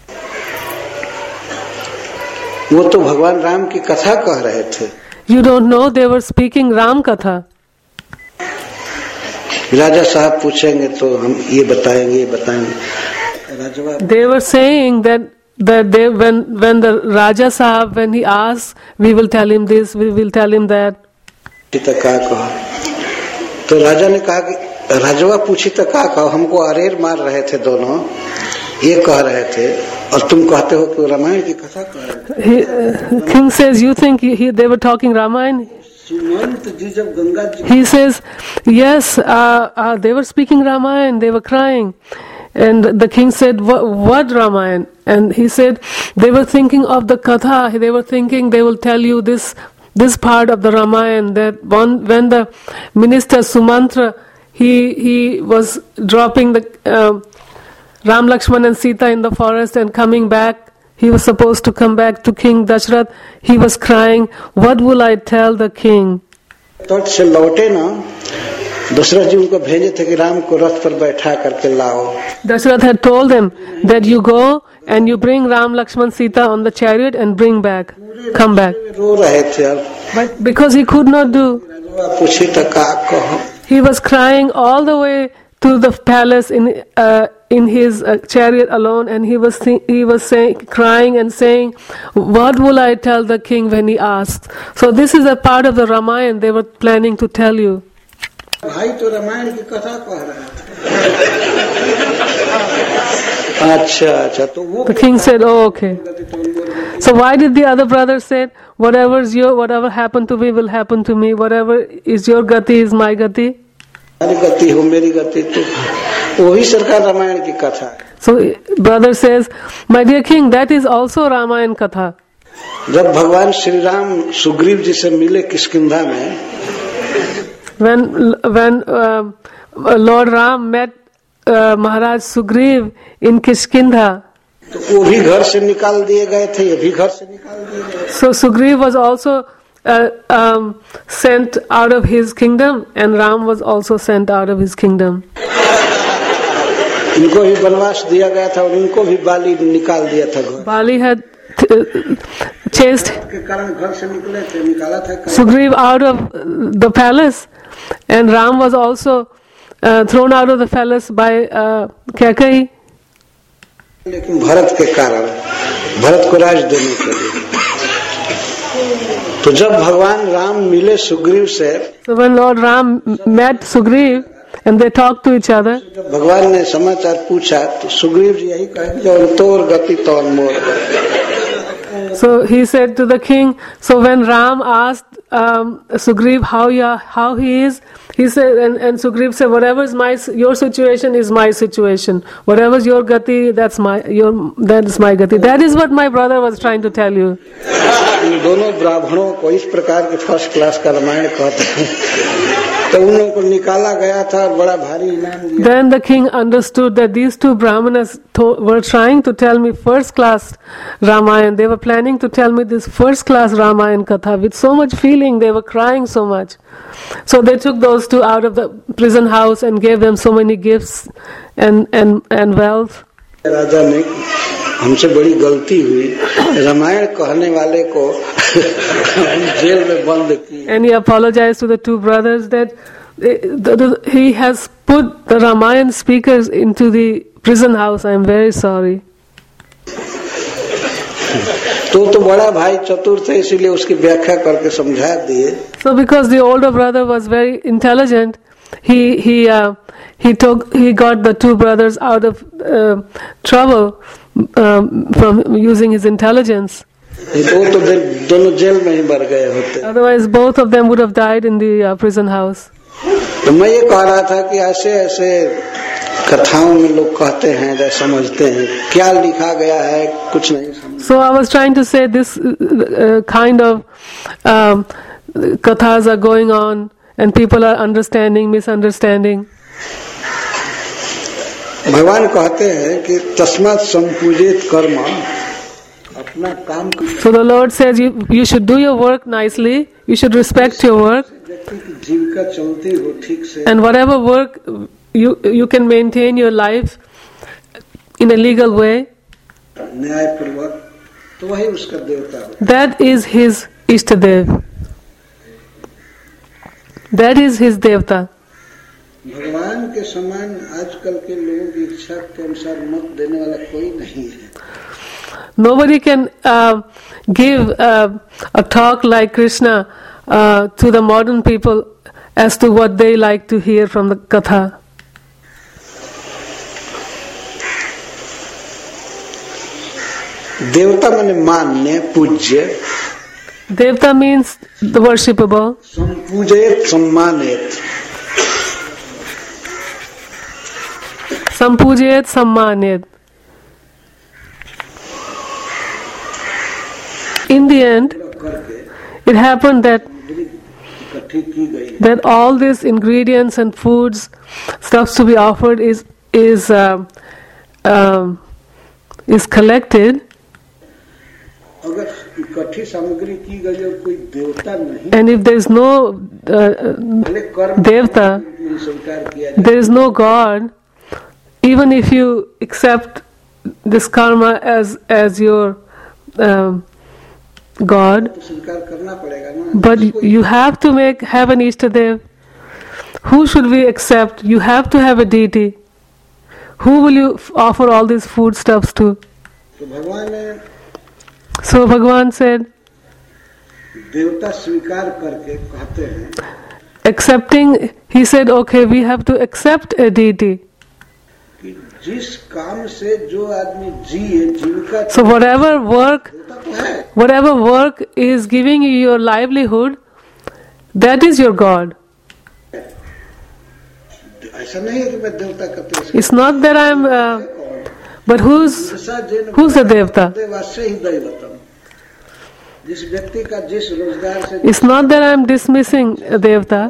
वो तो भगवान राम की कथा कह रहे थे. You don't know, they were speaking Ram Katha. राजा साहब पूछेंगे तो हम ये बताएंगे ये बताएंगे. राजवा They were saying that that they when when the Raja Sahab, when he asks, we will tell him this, we will tell him that. तो क्या कहा, तो राजा ने कहा कि राजवा पूछी तो क्या कहा, हमको अरेर मार रहे थे दोनों, ये कह रहे थे और तुम कहते हो कि रामायण की कथा कह रहे थे. He, uh, King says, you think he, he, they were talking Ramayana? He says, yes, uh, uh, they were speaking Ramayana, they were crying. And the king said, what, what Ramayana? And he said, they were thinking of the Katha, they were thinking they will tell you this this part of the Ramayana, that one, when the minister Sumantra, he, he was dropping the uh, Ram, Lakshman and Sita in the forest and coming back, he was supposed to come back to King Dashrath, he was crying, what will I tell the king? तट से लौटे ना, दशरथ जी उनको भेजे थे कि राम को रथ पर बैठा करके लाओ. Dashrath had told them that you go and you bring Ram, Lakshman, Sita on the chariot and bring back, come back. रो रहे थे. But because he could not do, पूछी तो क्या कहो, he was crying all the way to the palace in uh, in his uh, chariot alone, and he was th- he was saying, crying and saying, what will I tell the king when he asks? So this is a part of the Ramayana they were planning to tell you. भाई तो रामायण की कथा कह रहे थे. अच्छा अच्छा, तो वो The king said, oh okay. So why did the other brother say, whatever is your, whatever happened to me will happen to me, whatever is your gati is my gati? मेरी गति हो मेरी गति, तो वही सरकार रामायण की कथा है. So brother says, my dear king, that is also Ramayana Katha. जब भगवान श्री राम सुग्रीव जी से मिले किष्किंधा में, When when uh, Lord Ram met uh, Maharaj Sugriv in Kishkindha, तो वो भी घर से निकाल दिए गए थे, ये भी घर से निकाल दिए गए. so Sugriv was also uh, um, sent out of his kingdom, and Ram was also sent out of his kingdom. इनको भी वनवास दिया गया था और इनको भी बाली निकाल दिया था घर. Bali had uh, chased के कारण घर से निकले थे, निकाला था. Sugriv out of the palace, and Ram was also uh, thrown out of the palace by uh, Kaikeyi. लेकिन भरत के कारण, भरत को राज देने के लिए. तो जब भगवान राम मिले सुग्रीव से, So when Lord Ram met Sugriv and they talked to each other, जब भगवान ने समाचार पूछा तो सुग्रीव जी यही कहे, जो तोर गति तो मोर गति. so he said to the king, so when Ram asked um, Sugriv how he, how he is, he said, and, and Sugriv said, whatever is my, your situation is my situation. Whatever is your gati, that's my, your, that is my gati. That is what my brother was trying to tell you. इन दोनों ब्राह्मणों को इस प्रकार के first class का रामायण कहते हैं. तो उन लोगों को निकाला गया था और बड़ा भारी इनाम दिया। Then the king understood that these two brahmanas to- were trying to tell me first class Ramayana. They were planning to tell me this first class Ramayana Katha with so much feeling. They were crying so much. So they took those two out of the prison house and gave them so many gifts and, and, and wealth. राजा ने हमसे बड़ी गलती हुई, रामायण कहने वाले को jail में बंद की। And he apologized to the two brothers that eh, the, the, he has put the Ramayana speakers into the prison house. I am very sorry. तो तो बड़ा भाई चतुर थे, इसीलिए उसकी व्याख्या करके समझा दिए। So because the older brother was very intelligent, he he uh, he took he got the two brothers out of uh, trouble um, from using his intelligence. वो तो दोनों जेल में ही मर गए होते। Otherwise, both of them would have died in the uh, prison house. तो मैं ये कह रहा था कि ऐसे ऐसे कथाओं में लोग कहते हैं, या समझते हैं, क्या लिखा गया है कुछ नहीं समझ। So I was trying to say this uh, kind of um, kathas are going on, and people are understanding, misunderstanding. भगवान कहते हैं कि तस्मात् संपूजित कर्म, अपना काम। So the Lord says you you should do your work nicely. You should respect your work. जीविका चलती हो ठीक से। And whatever work you you can maintain your life in a legal way. न्यायपूर्वक, तो वही उसका देवता है। That is his Ishtadev. That is his devta. भगवान के समान आजकल के लोगों की इच्छा के अनुसार मत देने वाला कोई नहीं है। Nobody can uh, give uh, a talk like Krishna uh, to the modern people as to what they like to hear from the katha. देवता माने मान्य, पूज्य। Devta means the worshipable. संपूजित, सम्मानित। Sampujayat Sammanit. In the end, it happened that that all these ingredients and foods, stuffs to be offered is is uh, um, is collected. And if there is no uh, devta, there is no God. Even if you accept this karma as as your um, God, but you have to make have an Ishtadev. Who should we accept? You have to have a deity. Who will you f- offer all these foodstuffs to? So Bhagavan said, accepting, he said, okay, we have to accept a deity. So whatever work, whatever work is giving you your livelihood, that is your God. It's not that I'm, uh, but who's who's the devta? It's not that I'm dismissing a devta.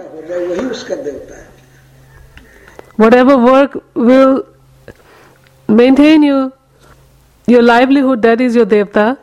Whatever work will maintain you, your livelihood, that is your devta.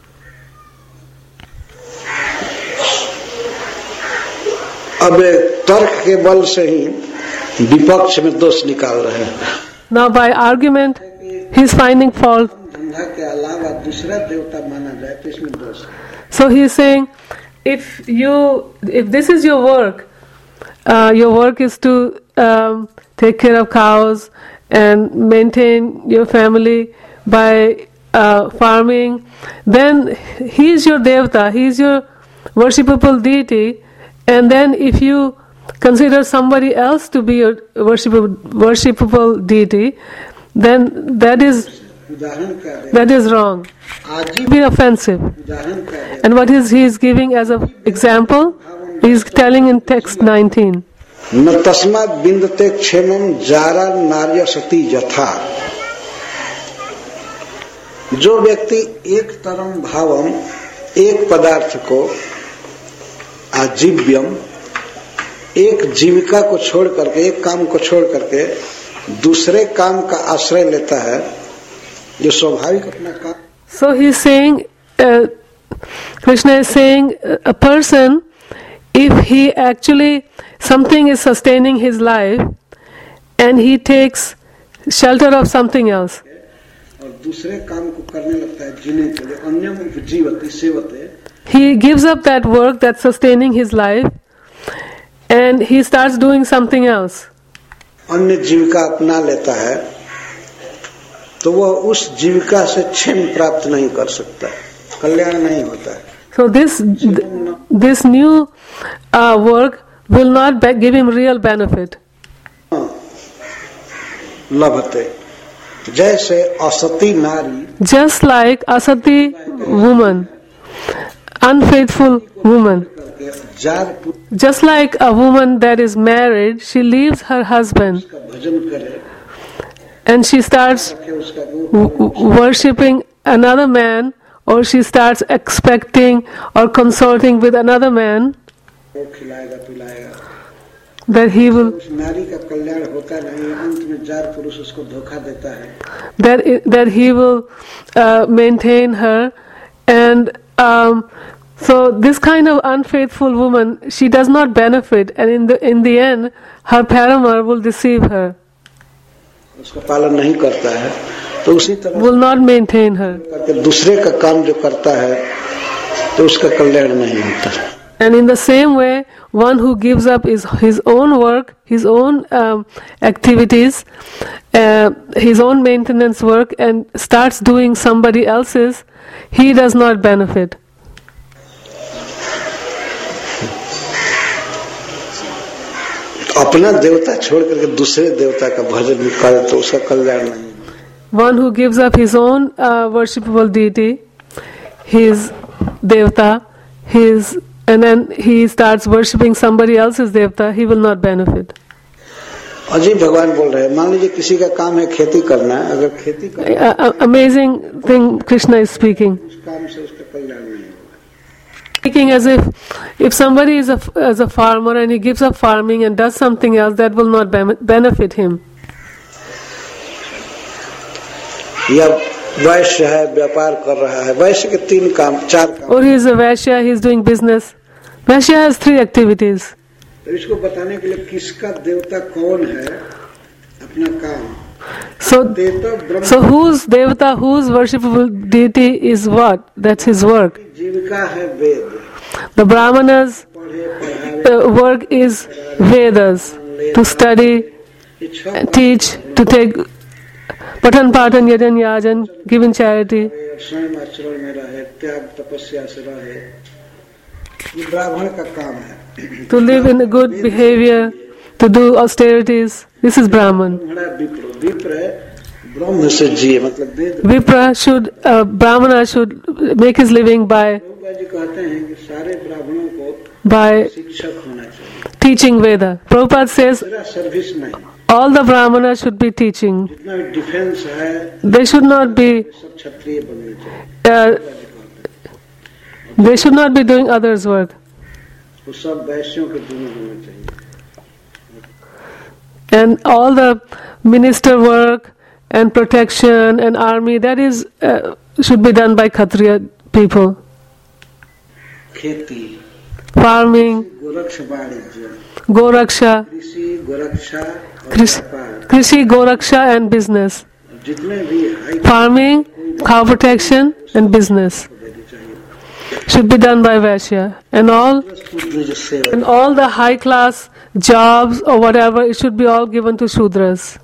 अब तर्क के बल से ही विपक्ष में दोष निकाल रहे हैं। Now by argument, he is finding fault. धंधा के अलावा दूसरा देवता माना जाए तो इसमें दोष। So he is saying, if you, if this is your work, uh, your work is to um, take care of cows and maintain your family by uh, farming, then he is your devta, he is your worshipable deity. And then if you consider somebody else to be your worshipable, worshipable deity, then that is that is wrong. Be offensive. And what is he is giving as an example? He is telling in text nineteen. न तस्मात् बिंदते क्षेमम Zara नार्य सती यथा। जो व्यक्ति एक तरम भावम, एक पदार्थ को आजीव्यम, एक जीविका को छोड़ करके, एक काम को छोड़ करके दूसरे काम का आश्रय लेता है, जो स्वाभाविक अपना काम. So he's saying, uh, Krishna is saying, a person, if he actually, something is sustaining his life, and he takes shelter of something else. और दूसरे काम को करने लगता है जीने के लिए, अन्यम उपजीवति सेवते. He gives up that work that's sustaining his life, and he starts doing something else. अन्य जीविका अपना लेता है, तो वह उस जीविका से क्षेम प्राप्त नहीं कर सकता, कल्याण नहीं होता है. So this this new uh, work will not be- give him real benefit. लभते, जैसे असती नारी, Just like asati woman, unfaithful woman, जार पुरुष just like a woman that is married, she leaves her husband का भजन करे, and she starts कि उसका रूप w- w- worshipping another man, or she starts expecting or consorting with another man, वो खिलाएगा पिलाएगा, that he will उस नारी का कल्याण होता नहीं. अंत में जार पुरुष उसको धोखा देता है. that i- that he will uh, maintain her, and um, so this kind of unfaithful woman, she does not benefit, and in the in the end her paramour will deceive her, उसका पालन नहीं करता है. तो उसी तरह will not maintain her. करके दूसरे का काम जो करता है, तो उसका कल्याण नहीं होता. And in the same way, one who gives up his, his own work, his own um, activities, uh, his own maintenance work, and starts doing somebody else's, he does not benefit. अपना देवता छोड़ करके दूसरे देवता का भजन करे तो उसका कल्याण नहीं. One who gives up his own uh, worshipable deity, his devata, his and then he starts worshipping somebody else's devata, he will not benefit. Ajay भगवान बोल रहे हैं, मान लीजिए किसी का काम है खेती करना है, अगर खेती करना है, A- a- amazing thing Krishna is speaking. उस काम से उसका कल्याण नहीं होगा. Speaking as if if somebody is a as a farmer and he gives up farming and does something else, that will not ben- benefit him. या वैश्य है, व्यापार कर रहा है, वैश्य के तीन काम चार काम, Or he is a Vaishya, he is doing business. Vaishya has three activities. तो इसको बताने के लिए किसका देवता कौन है, अपना काम. So, देवता ब्रह्म so whose devata, whose worshipable deity is what? That's his work. की जीविका है वेद. The Brahmanas' पढ़े पढ़ावे, uh, work is Vedas, to study, ये छह teach, to take patan patan yajan yajan, giving charity, और स्वयं आचरण में रहे, त्याग तपस्या से रहे, ये ब्राह्मण का काम है. to live in a good behavior, to do austerities. This is Brahman. ब्रह्मणा विप्र, विप्र ब्रह्म से जिए, मतलब वेद. Vipra should, uh, Brahmana should make his living by Prabhupada ji कहते हैं कि सारे ब्राह्मणों को by शिक्षक होना चाहिए, teaching Veda. Prabhupada says मेरा सर्विस नहीं. all the Brahmanas should be teaching. जितना भी डिफेंस है, They should not be सब क्षत्रिय बनने चाहिए. uh, they should not be doing others' work. वो सब वैश्यों के गुरु होने चाहिए. And all the minister work and protection and army, that is uh, should be done by Kshatriya people. खेती, Farming, गोरक्ष वाणिज्य, Goraksha, कृषि, गोरक्षा और Krish, व्यापार, Krishi, Goraksha and business. जितने भी हाई Farming, cow protection and business देनी चाहिए. should be done by Vaishya. And all शूद्र सेवा, and all the high class jobs or whatever, it should be all given to Shudras.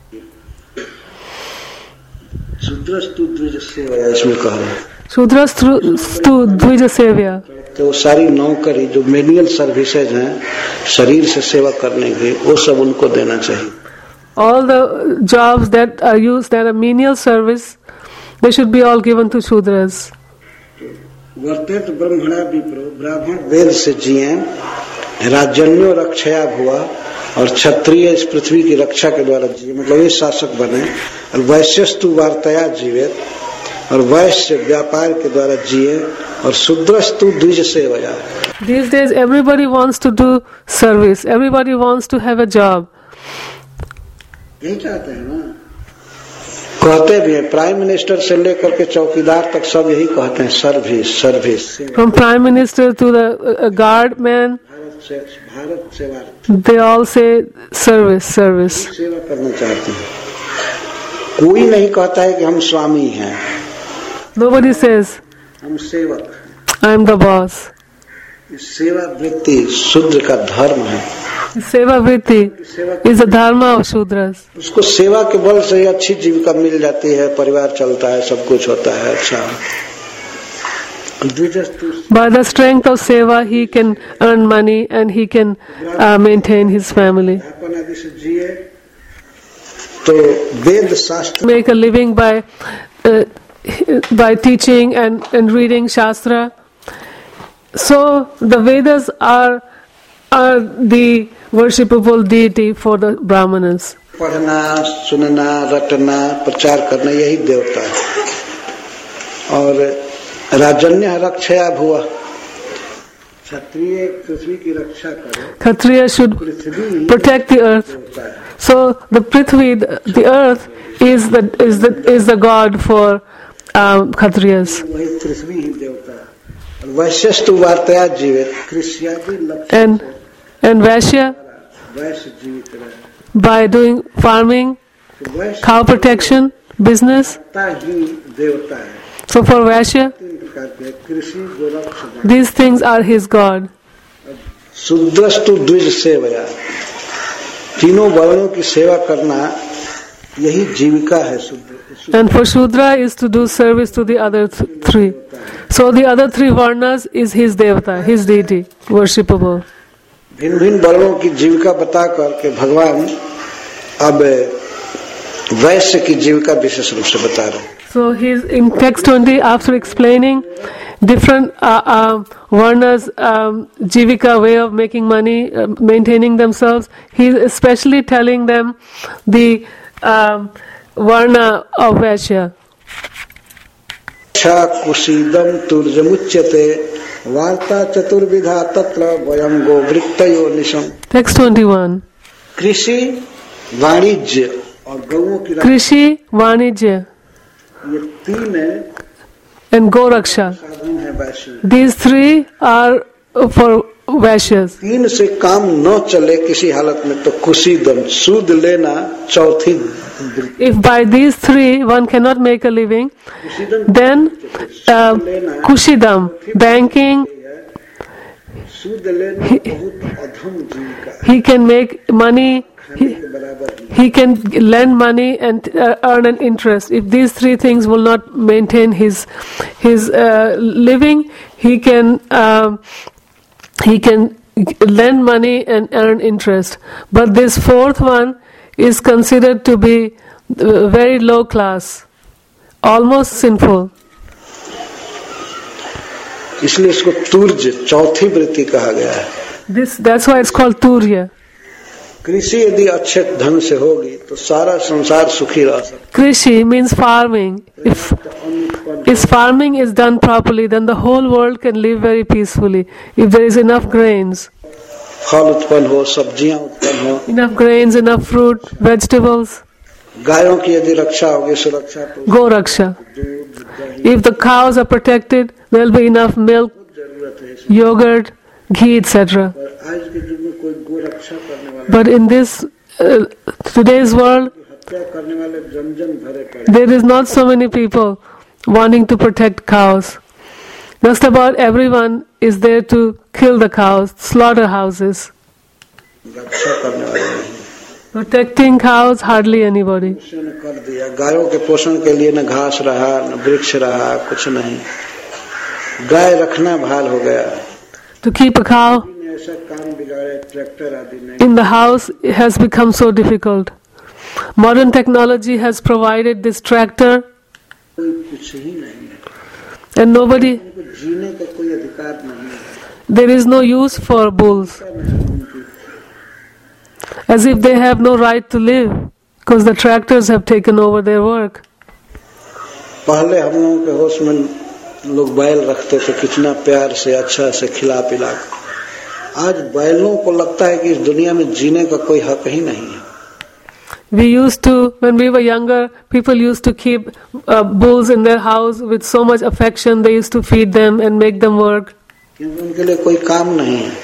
शूद्र स्तुद्र सेवा है, इसमें कह रहे हैं. Shudras through to Dvija Sevya. तो वो सारी नौकरी जो मेनुअल सर्विसेज हैं शरीर से सेवा करने की, वो सब उनको देना चाहिए. All the jobs that are used that are menial service, they should be all given to Shudras. वर्तेत ब्रह्मणा विप्रो, ब्राह्मण वेद से जिए, राजन्यो रक्षया भुआ, और क्षत्रिय इस पृथ्वी की रक्षा के द्वारा जिए, मतलब ये शासक बने. और वैश्यस्तु वार्तया जीवेत, और वैश्य व्यापार के द्वारा जिए, और शूद्रस्तु द्विज सेवया. These days everybody wants to do service, everybody wants to have a job. यही चाहते हैं ना, कहते भी हैं, प्राइम मिनिस्टर से लेकर के चौकीदार तक सब यही कहते हैं, service service. From prime minister to the uh, guard man, Bharat से भारत सेवा, they all say service, service. सेवा करना चाहते हैं. कोई नहीं कहता है कि हम स्वामी हैं. Nobody says, हम सेवक. I am the boss. सेवा वृत्ति शूद्र का धर्म है. सेवा वृत्ति is the dharma of Shudras. उसको सेवा के बल से ही अच्छी जीविका मिल जाती है, परिवार चलता है, सब कुछ होता है अच्छा. By the strength of seva, he can earn money and he can uh, maintain his family. तो वेद शास्त्र, make a living by uh, by teaching and, and reading Shastra. So the Vedas are are the worshipable deity for the Brahmanas. पढ़ना, सुनना, रटना, प्रचार करना, यही देवता है. और राजन्य रक्षया भुवा, क्षत्रिय पृथ्वी की रक्षा करे. Kshatriya should protect the earth. So the Prithvi, the, the earth, is the is the is the god for um, Kshatriyas. वही पृथ्वी ही देवता है. वैश्यस्तु वार्तया जीवित, कृष्यादि लक्ष्य And and Vaishya, वैश्य जीवित रहे. by doing farming, cow protection, business. ही देवता है. So for Vaishya, तीन प्रकार के कृषि, Goraksh, these things are his god. शूद्रस्तु द्विज सेवया, तीनों वर्णों की सेवा करना यही जीविका है. शूद्र And for Shudra is to do service to the other th- three. So the other three varnas is his devata, his deity, worshipable. भिन्न भिन्न वर्णों की जीविका बता करके भगवान अब वैश्य की जीविका विशेष रूप से बता रहे हैं. So he's in text twenty, after explaining different uh, uh, varnas, um, jivika way of making money, uh, maintaining themselves, he's especially telling them the um, varna of Vaishya. कुशीदम तुर्जमुच्यते वार्ता चतुर्विधा तत्र वयं गोवृत्तयो निशम. Text twenty-one. कृषि, वाणिज्य और गौओं की रक्षा, Krishi, Vanijya, ये तीन and Goraksha. साधन है वैश्य. These three are for Vaishyas. तीन से काम न चले किसी हालत में तो कुशीदम, सूद लेना चौथी. If by these three one cannot make a living, then uh, Kushidam, banking, सूद लेना बहुत अधम जीविका, he can make money, खाने he, के बराबर नहीं. he can lend money and uh, earn an interest. If these three things will not maintain his his uh, living, he can uh, he can lend money and earn interest. But this fourth one is considered to be uh, very low class, almost sinful. इसलिए इसको तुर्ज, चौथी वृत्ति कहा गया है. This that's why it's called Turya. कृषि यदि अच्छे ढंग से होगी तो सारा संसार सुखी रह सकता Krishi means farming. If if farming is done properly, then the whole world can live very peacefully. If there is enough grains, है. फल उत्पन्न हो, सब्जियां उत्पन्न हो, enough grains, enough fruit, vegetables, गायों की यदि रक्षा होगी, सुरक्षा, तो Goraksha. दूध, दही If the cows are protected, there will be enough milk, जरूरत है इसमें. yogurt, ghee, et cetera. पर आज के युग में कोई गो रक्षा करने वाला, But in this uh, today's world, हत्या करने वाले जन जन भरे पड़े. there is not so many people wanting to protect cows. Just about everyone is there to kill the cows, slaughterhouses. रक्षा करने वाले नहीं. Protecting cows, hardly anybody. मनुष्य ने कर दिया. गायों के पोषण के लिए न घास रहा, न वृक्ष रहा, कुछ नहीं. गाय रखना भाल हो गया. To keep a cow ने ऐसा काम बिगाड़े, ट्रैक्टर आदि नहीं. in the house has become so difficult. Modern technology has provided this tractor, कोई कुछ ही नहीं है. and nobody, उनको जीने का कोई अधिकार नहीं है. there is no use for bulls, as if they have no right to live, because the tractors have taken over their work. पहले हम लोगों के होश में लोग बैल रखते थे, कितना प्यार से अच्छा से खिला पिला। आज बैलों को लगता है कि इस दुनिया में जीने का कोई हक ही नहीं है। We used to, when we were younger, people used to keep uh, bulls in their house with so much affection. They used to feed them and make them work. क्योंकि उनके लिए कोई काम नहीं है।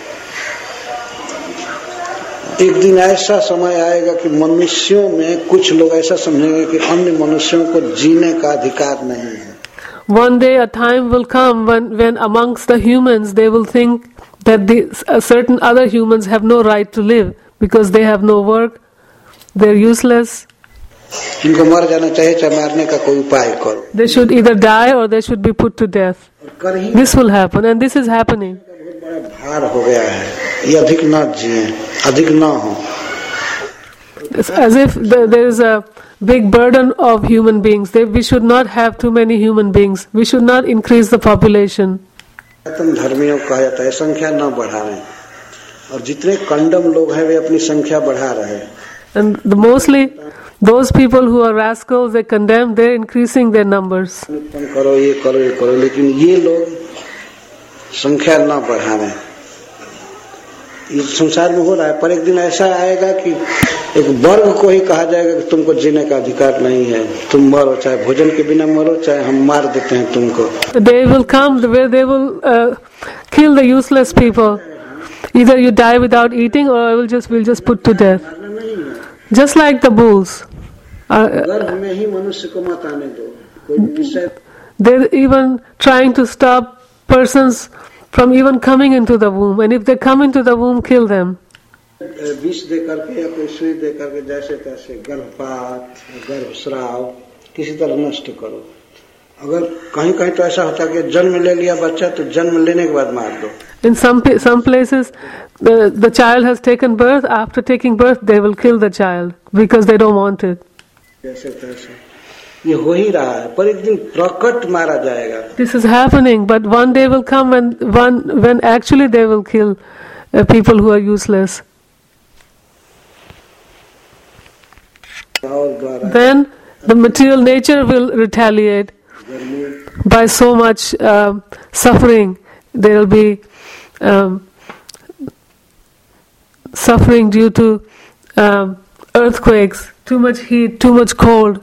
एक दिन ऐसा समय आएगा कि मनुष्यों में कुछ लोग ऐसा समझेंगे कि अन्य मनुष्यों को जीने का अधिकार नहीं है। One day a time will come when, when amongst the humans they will think that the, uh, certain other humans have no right to live because they have no work, they're useless. इनको मर जाना चाहिए, चाहे मारने का कोई उपाय करो। They should either die or they should be put to death. This will happen, and this is happening. बहुत बड़ा भार हो गया है, ये अधिक ना जिए, अधिक ना हो। It's as if the, there is a big burden of human beings. They, we should not have too many human beings. We should not increase the population. धर्मियों कहा जाता है संख्या ना बढ़ाएं, और जितने कंडम लोग हैं वे अपनी संख्या बढ़ा रहे हैं। And the mostly those people who are rascals, they condemn, they're increasing their numbers. करो ये करो ये करो, लेकिन ये लोग संख्या ना बढ़ाएं। ये संसार में हो रहा है, पर एक दिन ऐसा आएगा कि एक वर्ग को ही कहा जाएगा कि तुमको जीने का अधिकार नहीं है, तुम मरो, चाहे भोजन के बिना मरो, चाहे हम मार देते हैं तुमको। They will come where they will uh, kill the useless people. Either you die without eating, or I will just will just put to death. Just like the bulls. Uh, they're even trying to stop persons from even coming into the womb, and if they come into the womb, kill them. विष दे करके या कोई सुई दे करके जैसे तैसे गर्भपात, गर्भस्राव किसी तरह नष्ट करो। अगर कहीं कहीं तो ऐसा होता है कि जन्म ले लिया बच्चा तो जन्म लेने के बाद मार दो। In some some places, the the child has taken birth. After taking birth, they will kill the child because they don't want it. जैसे तैसे ये हो ही रहा है, पर एक दिन प्रकट मारा जाएगा। This is happening, but one day will come when one when actually they will kill uh, people who are useless. Then the material nature will retaliate by so much uh, suffering. There will be um, suffering due to um, earthquakes, too much heat, too much cold,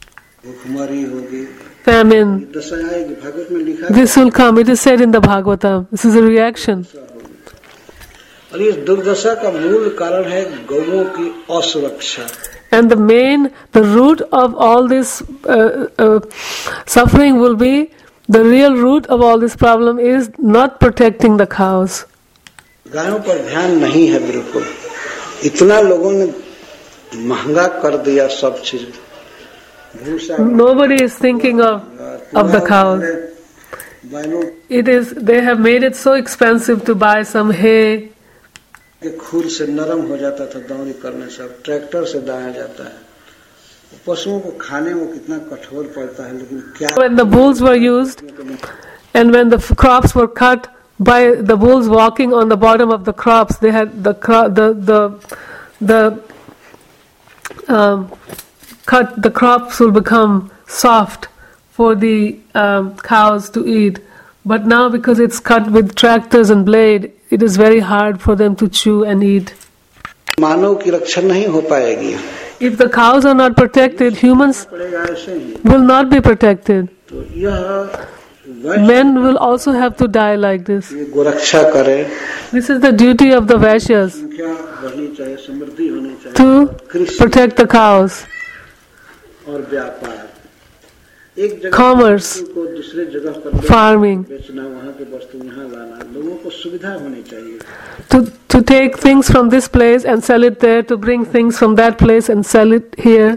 famine. This will come. It is said in the Bhagavatam. This is a reaction. और इस दुर्दशा का मूल कारण है गौओं की असुरक्षा। And the main, the root of all this uh, uh, suffering will be, the real root of all this problem is not protecting the cows. गायों पर ध्यान नहीं है बिल्कुल। इतना लोगों ने महंगा कर दिया सब चीज। Nobody is thinking of of the cows. It is, they have made it so expensive to buy some hay. खुर से नरम हो जाता था दौड़ी करने से, अब ट्रैक्टर से दाया जाता है। पशुओं को खाने में कितना कठोर पड़ता है, लेकिन क्या। When the bulls were used, and when the f- crops were cut by the bulls walking on the bottom of the crops, they had the cro- the the the um, cut. The crops will become soft for the um, cows to eat. But now, because it's cut with tractors and blade, it is very hard for them to chew and eat. मानव की रक्षा नहीं हो पाएगी। If the cows are not protected, humans will not be protected. तो यह Men will also have to die like this. गोरक्षा करे। This is the duty of the Vaishyas, संख्या बढ़नी चाहिए, समृद्धि होनी चाहिए। to protect the cows. और व्यापार। एक जगह Commerce, को दूसरे जगह पर farming, बेचना, वहाँ के वस्तु यहाँ लाना, लोगों को सुविधा होनी चाहिए। to to take things from this place and sell it there, to bring things from that place and sell it here.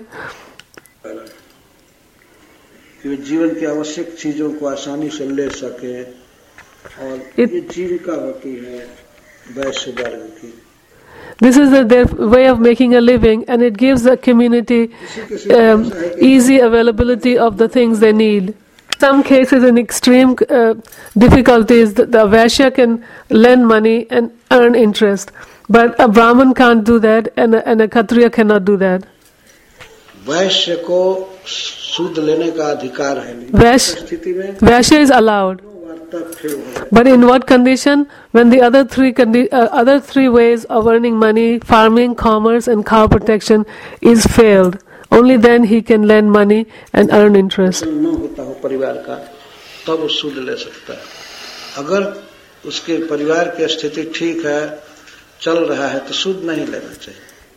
कि जीवन की आवश्यक चीजों को आसानी से ले सके, और ये जीविका होती है वैश्य वर्ग की। This is the, their way of making a living, and it gives the community um, easy availability of the things they need. Some cases, in extreme uh, difficulties, the, the Vaishya can lend money and earn interest, but a Brahmin can't do that, and a, and a Kshatriya cannot do that. वैश्य को सूद लेने का अधिकार है, Vash- स्थिति में Vaishya is allowed. वार्ता fail हो जाए। But in what condition? When the other three condi- uh, other three ways of earning money, farming, commerce, and cow protection, is failed. Only then he can lend money and earn interest. न होता हो परिवार का, तब वो सूद ले सकता है। अगर उसके परिवार की स्थिति ठीक है, चल रहा है, तो सूद नहीं लेना चाहिए।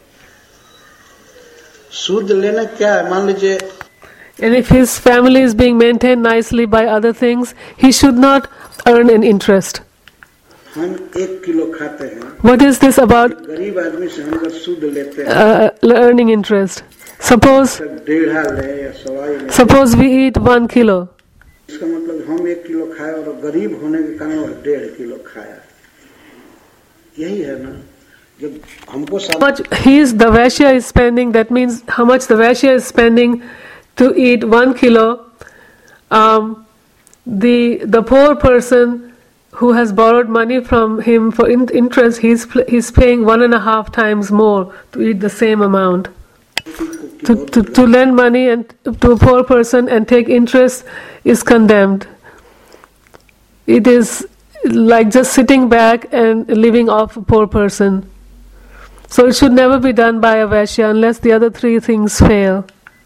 सूद लेना क्या है? मान लीजिए And if his family is being maintained nicely by other things, he should not earn an interest. हम एक किलो खाते हैं, What is this about गरीब आदमी से हम अगर सूद लेते हैं, uh, earning interest? Suppose डेढ़ा ले या सवाई ले, suppose we eat one kilo. इसका मतलब हम एक किलो खाए और गरीब होने के कारण वह डेढ़ किलो खाया। यही है ना, जब हमको How much he is the Vaishya is spending? That means how much the Vaishya is spending to eat one kilo. Um, the the poor person who has borrowed money from him for in, interest, he's he's paying one and a half times more to eat the same amount. To, to, to lend money and to a poor person and take interest is condemned. It is like just sitting back and living off a poor person. So it should never be done by a Vaishya unless the other three things fail.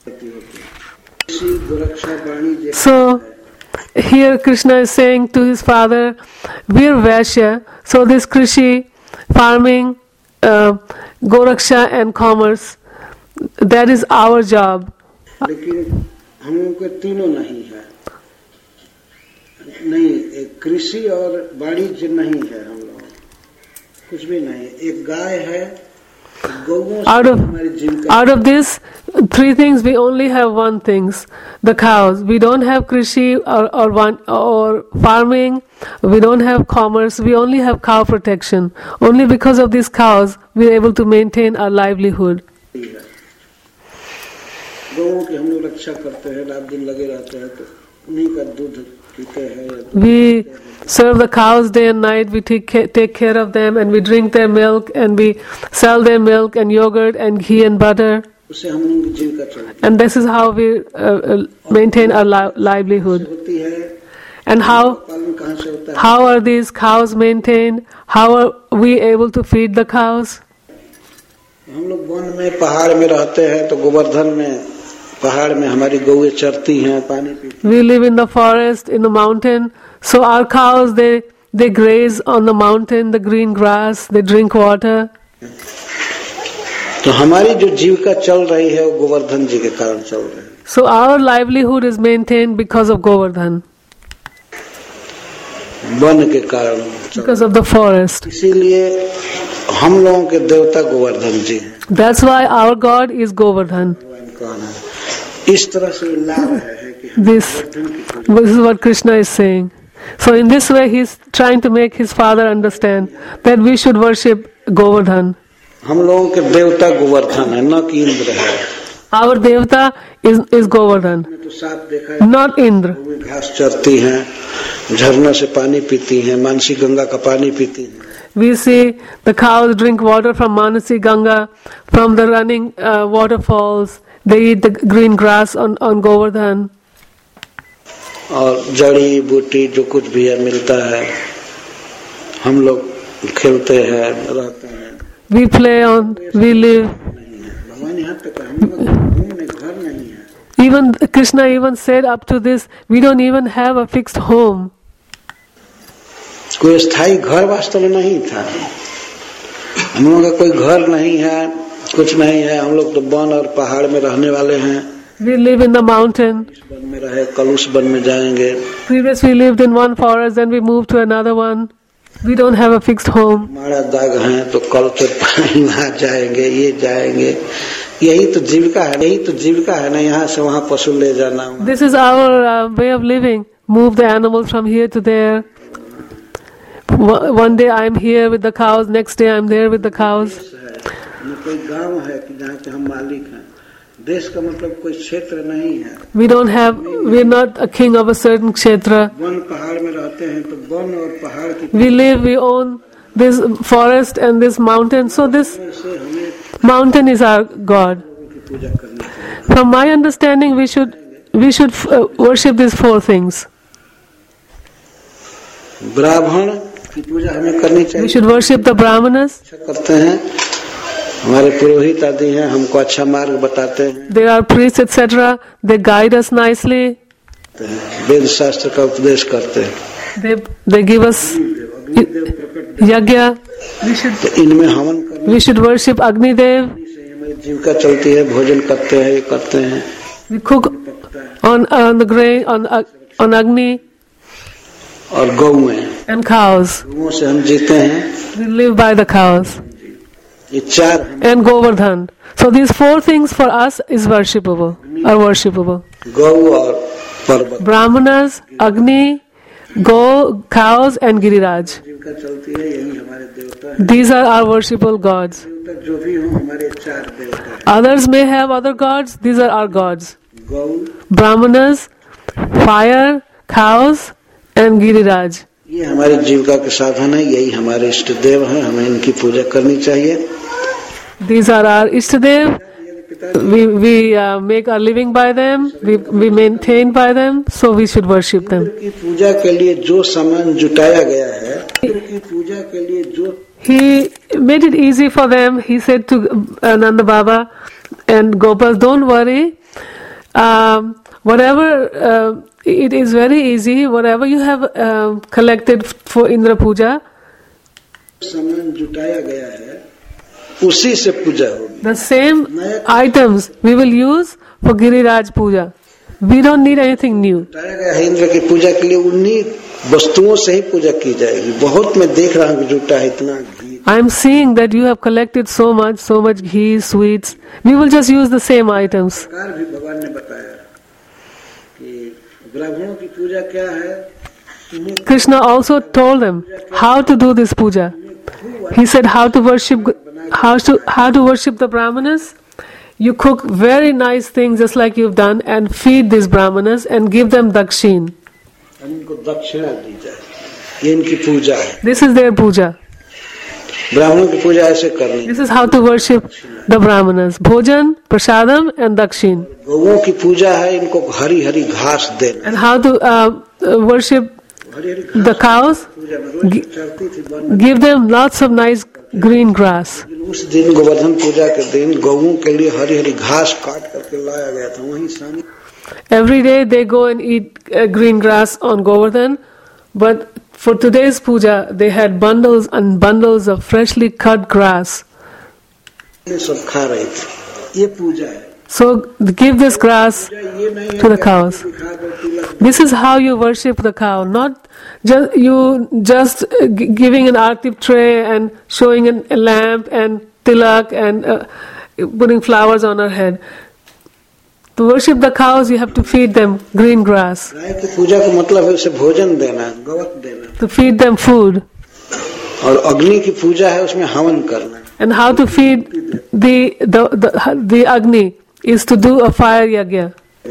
So here Krishna is saying to his father, we are Vaishya, so this Krishi, farming, uh, Goraksha and commerce, that is our job. लेकिन हम लोगों के तीनों नहीं है, नहीं एक कृषि और वाणिज्य नहीं है, हम लोग कुछ भी नहीं। एक गाय है, गौओं से Out of, हमारी जीविका। out of this three things, we only have one things, the cows. We don't have krishi or, or, one, or farming, we don't have commerce, we only have cow protection. Only because of these cows, we are able to maintain our livelihood. गौओं की हम लोग रक्षा करते हैं, रात दिन लगे रहते हैं, तो उन्हीं का दूध पीते हैं। We serve the cows day and night, we take ca- take care of them and we drink their milk and we sell their milk and yogurt and ghee and butter. उससे हम लोगों की जीविका चलती है। And this is how we uh, uh, maintain our li- livelihood. होती है, And how पालन कहाँ से होता है? how are these cows maintained? How are we able to feed the cows? हम लोग वन में पहाड़ में रहते हैं, तो गोवर्धन में पहाड़ में हमारी गौएं चरती हैं, पानी पीती We live in the forest, in the mountain, so our cows they they graze on the mountain, the green grass, they drink water. हैं। तो हमारी जो जीविका चल रही है वो गोवर्धन जी के कारण चल रही है। So our livelihood is maintained because of Govardhan, वन के कारण चल because of the forest. इसीलिए हम लोगों के देवता गोवर्धन जी हैं। That's why our God is Govardhan. कहना है। इस तरह से ला रहे हैं कि हम This, गोवर्धन की पूजा this is what Krishna is saying. So in this way, he's trying to make his father understand that we should worship Govardhan. हम लोगों के देवता गोवर्धन है, न कि इंद्र है। Our Devata is is Govardhan, हमने तो साफ देखा है, not Indra. गौएं घास चरती हैं, झरना से पानी पीती हैं, मानसी गंगा का पानी पीती हैं। We see the cows drink water from Manasi Ganga, from the running uh, waterfalls. They eat the green grass on, on Govardhan. और जड़ी बूटी जो कुछ भी है मिलता है, हम लोग खेलते हैं, रहते हैं। We play on, we live. नहीं है भगवान यहाँ तक हम लोग घूमने घर नहीं है। Even Krishna even said up to this, we don't even have a fixed home. कोई स्थायी घर वास्तव में नहीं था। हम लोगों का कोई घर नहीं है, कुछ नहीं है। हम लोग तो वन और पहाड़ में रहने वाले हैं। We live in the mountain. इस वन में रहे, कल उस वन में जाएंगे। Previously we lived in one forest, then we moved to another one. We don't have a fixed home. हमारा दाग है तो कल से वहाँ जाएंगे, ये जाएंगे। यही तो जीविका है, यही तो जीविका है ना। यहाँ से वहाँ पशु ले जाना। This is our uh, way of living. Move the animals from here to there. One day I'm here with the cows, next day I'm there with the cows. कोई गांव है कि जहाँ के हम मालिक हैं। देश का मतलब कोई क्षेत्र नहीं है। We don't have, we're not a king of a certain kshetra. वन पहाड़ में रहते हैं तो वन और पहाड़ की We live, we own this forest and this mountain. So this से हमें mountain is our God. की पूजा करनी चाहिए। From my understanding, we should we should uh, worship these four things. ब्राह्मण की पूजा हमें करनी चाहिए. We should worship the Brahmanas. अच्छा करते हैं. हमारे पुरोहित आदि हैं, हमको अच्छा मार्ग बताते हैं. They are priests, et cetera. They guide us nicely. वेद शास्त्र का उपदेश करते हैं. They they give us yagya. We should तो इनमें हवन करना. we should worship Agni Dev. हमारी जीविका चलती है, भोजन करते हैं, ये करते हैं. We cook on on the grain on on Agni. और गौ में. And cows. गौओं से हम जीते हैं. We live by the cows. ये चार. And Govardhan. So these four things for us is worshipable. Are worshipable. गौ और पर्वत. Brahmanas, Agni, Go, cows, and Giriraj. जीविका चलती है, यही हमारे देवता हैं. These are our worshipable gods. देवता जो भी हो, हमारे चार देवता हैं. Others may have other gods. These are our gods. गौ, Brahmanas, fire, cows, and Giriraj. ये हमारी जीविका के साधन है, यही हमारे इष्ट देव हैं, हमें इनकी पूजा करनी चाहिए. These are our Ishtadev. We we uh, make our living by them. We we maintain by them. So we should worship them. की पूजा के लिए जो सामान जुटाया गया है, की पूजा के लिए जो He made it easy for them. He said to uh, Nanda Baba and Gopal, "Don't worry. Um, whatever uh, it is very easy. Whatever you have uh, collected for Indra Puja, सामान जुटाया गया है, उसी से पूजा होगी. the same items we will use for Giriraj Puja. We don't need anything new." जुटाया गया है इंद्र की पूजा के लिए, उन्हीं वस्तुओं से ही पूजा की जाएगी. बहुत मैं देख रहा हूँ कि जुटा है इतना घी. I am seeing that you have collected so much, so much ghee, sweets. We will just use the same items. प्रकार भी भगवान ने बताया कि ब्राह्मणों की पूजा क्या है. Krishna also told them how to do this puja. He said how to worship, how to how to worship the Brahmanas. You cook very nice things just like you've done and feed these Brahmanas and give them dakshin. इनको दक्षिणा दी जाए, ये इनकी पूजा है. This is their puja. ब्राह्मणों की पूजा ऐसे करनी. This is how to worship the Brahmanas. Bhojan, prasadam and dakshin. गौओं की पूजा है, इनको हरी हरी घास देना. And how to uh, worship Hari Hari the cows. पूजा में रोज चलती थी वन. Give them lots of nice green grass. उस दिन गोवर्धन पूजा के दिन गौओं के लिए हरी हरी घास काट करके लाया गया था. वहीं सानी Every day they go and eat uh, green grass on Govardhan, but for today's puja they had bundles and bundles of freshly cut grass. ये सब खा रहे थे. ये पूजा है. So give this grass ये नहीं है to the cows. This is how you worship the cow, not just you just uh, g- giving an arti tray and showing an, a lamp and tilak and uh, putting flowers on her head. To worship the cows, you have to feed them green grass. गाय की पूजा का मतलब है उसे भोजन देना, गवत देना. To feed them food. और अग्नि की पूजा है, उसमें हवन करना. And how to feed the the the, the Agni is to do a fire yagya.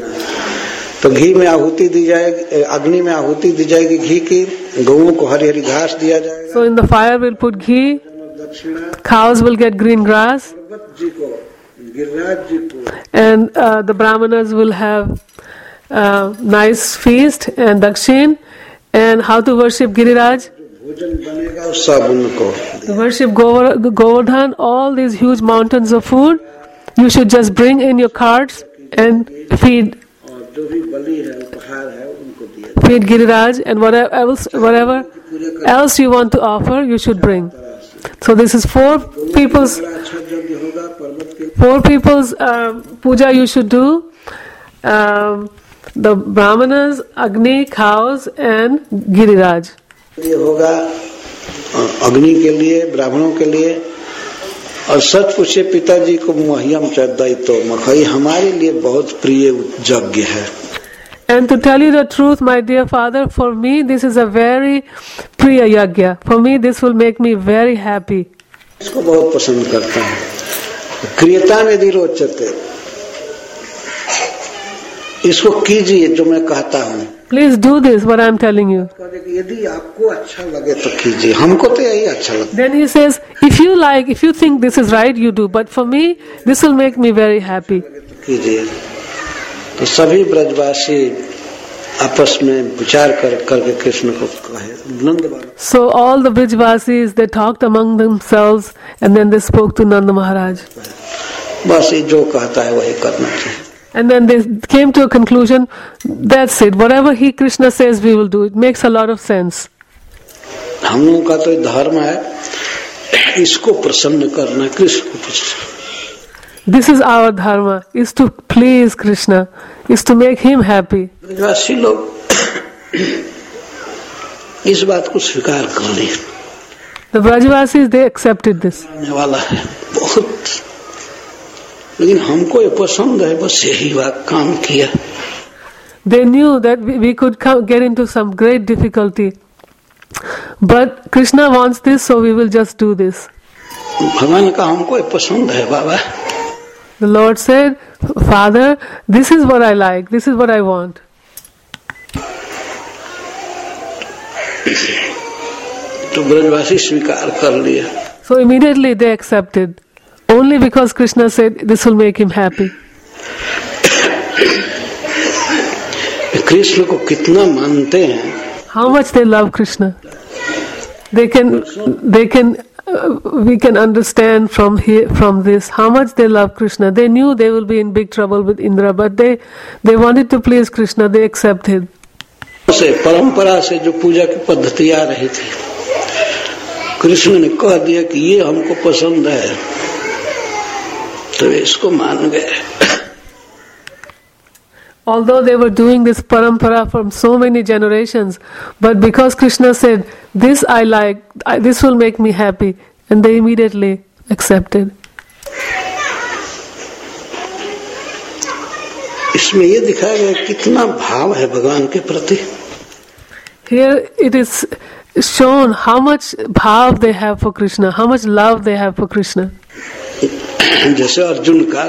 तो घी में आहुति दी जाएगी, अग्नि में आहुति दी जाएगी घी की. गौओं को हरी हरी घास दिया जाएगा. So in the fire we'll put ghee. दक्षिणा Cows will get green grass. पर्वत जी को, गिरिराज जी को. And uh, the Brahmanas will have uh, nice feast and dakshin. And how to worship Giriraj? भोजन बनेगा उस सब उनको. To worship Govar- Govardhan, all these huge mountains of food, you should just bring in your carts and feed और जो भी बलि है, उपहार है, उनको दिया. feed Giriraj, and whatever else, whatever else you want to offer, you should bring. So this is four people's बड़ा अच्छा यज्ञ होगा पर्वत के. four people's um, puja you should do. Um, the Brahmanas, Agni, cows, and Giriraj. ये होगा अग्नि के लिए, ब्राह्मणों के लिए. और सच पूछे पिताजी को मह्यम चदाई तो मखई हमारे लिए बहुत प्रिय यज्ञ है. And to tell you the truth, my dear father, for me this is a very priya yagya. For me this will make me very happy. इसको बहुत पसंद करता है. क्रियता में यदि रोचते, इसको कीजिए जो मैं कहता हूँ. Please do this, what I am telling you. यदि आपको अच्छा लगे तो कीजिए, हमको तो यही अच्छा लगता. Then he says, if you like, if you think this is right, you do. But for me, this will make me very happy. कीजिए. तो सभी ब्रजवासी आपस में विचार कर करके कृष्ण को कहे नंद बाबा. So all the Brijvasis, they talked among themselves and then they spoke to Nanda Maharaj. बस ये जो कहता है वही करना चाहिए. And then they came to a conclusion, that's it, whatever he Krishna says we will do. It makes a lot of sense. हम लोगों का तो धर्म है इसको प्रसन्न करना, कृष्ण को प्रसन्न. This is our dharma, is to please Krishna, is to make him happy. ब्रजवासी लोग इस बात को स्वीकार कर लिए. The Brajvasis, they accepted this. वाला है बहुत, लेकिन हमको ये पसंद है, बस यही बात काम किया. They knew that we, we could come, get into some great difficulty, but Krishna wants this, so we will just do this. भगवान ने कहा हमको ये पसंद है बाबा. The Lord said, Father, this is what I like, this is what I want. तो ब्रजवासी स्वीकार कर लिया. So immediately they accepted, only because Krishna said this will make him happy. Krishna को कितना मानते हैं. How much they love Krishna. They can, they can, uh, we can understand from here, from this, how much they love Krishna. They knew they will be in big trouble with Indra, but they, they wanted to please Krishna. They accepted. से परंपरा से जो पूजा की पद्धति आ रही थी, कृष्ण ने कह दिया कि ये हमको पसंद है, तो इसको मान गए. Although they were doing this parampara from so many generations, but because Krishna said, this I like, I, this will make me happy, and they immediately accepted. इसमें ये दिखाया गया कितना भाव है भगवान के प्रति. Here it is shown how much bhav they have for Krishna, how much love they have for Krishna. जैसे अर्जुन का,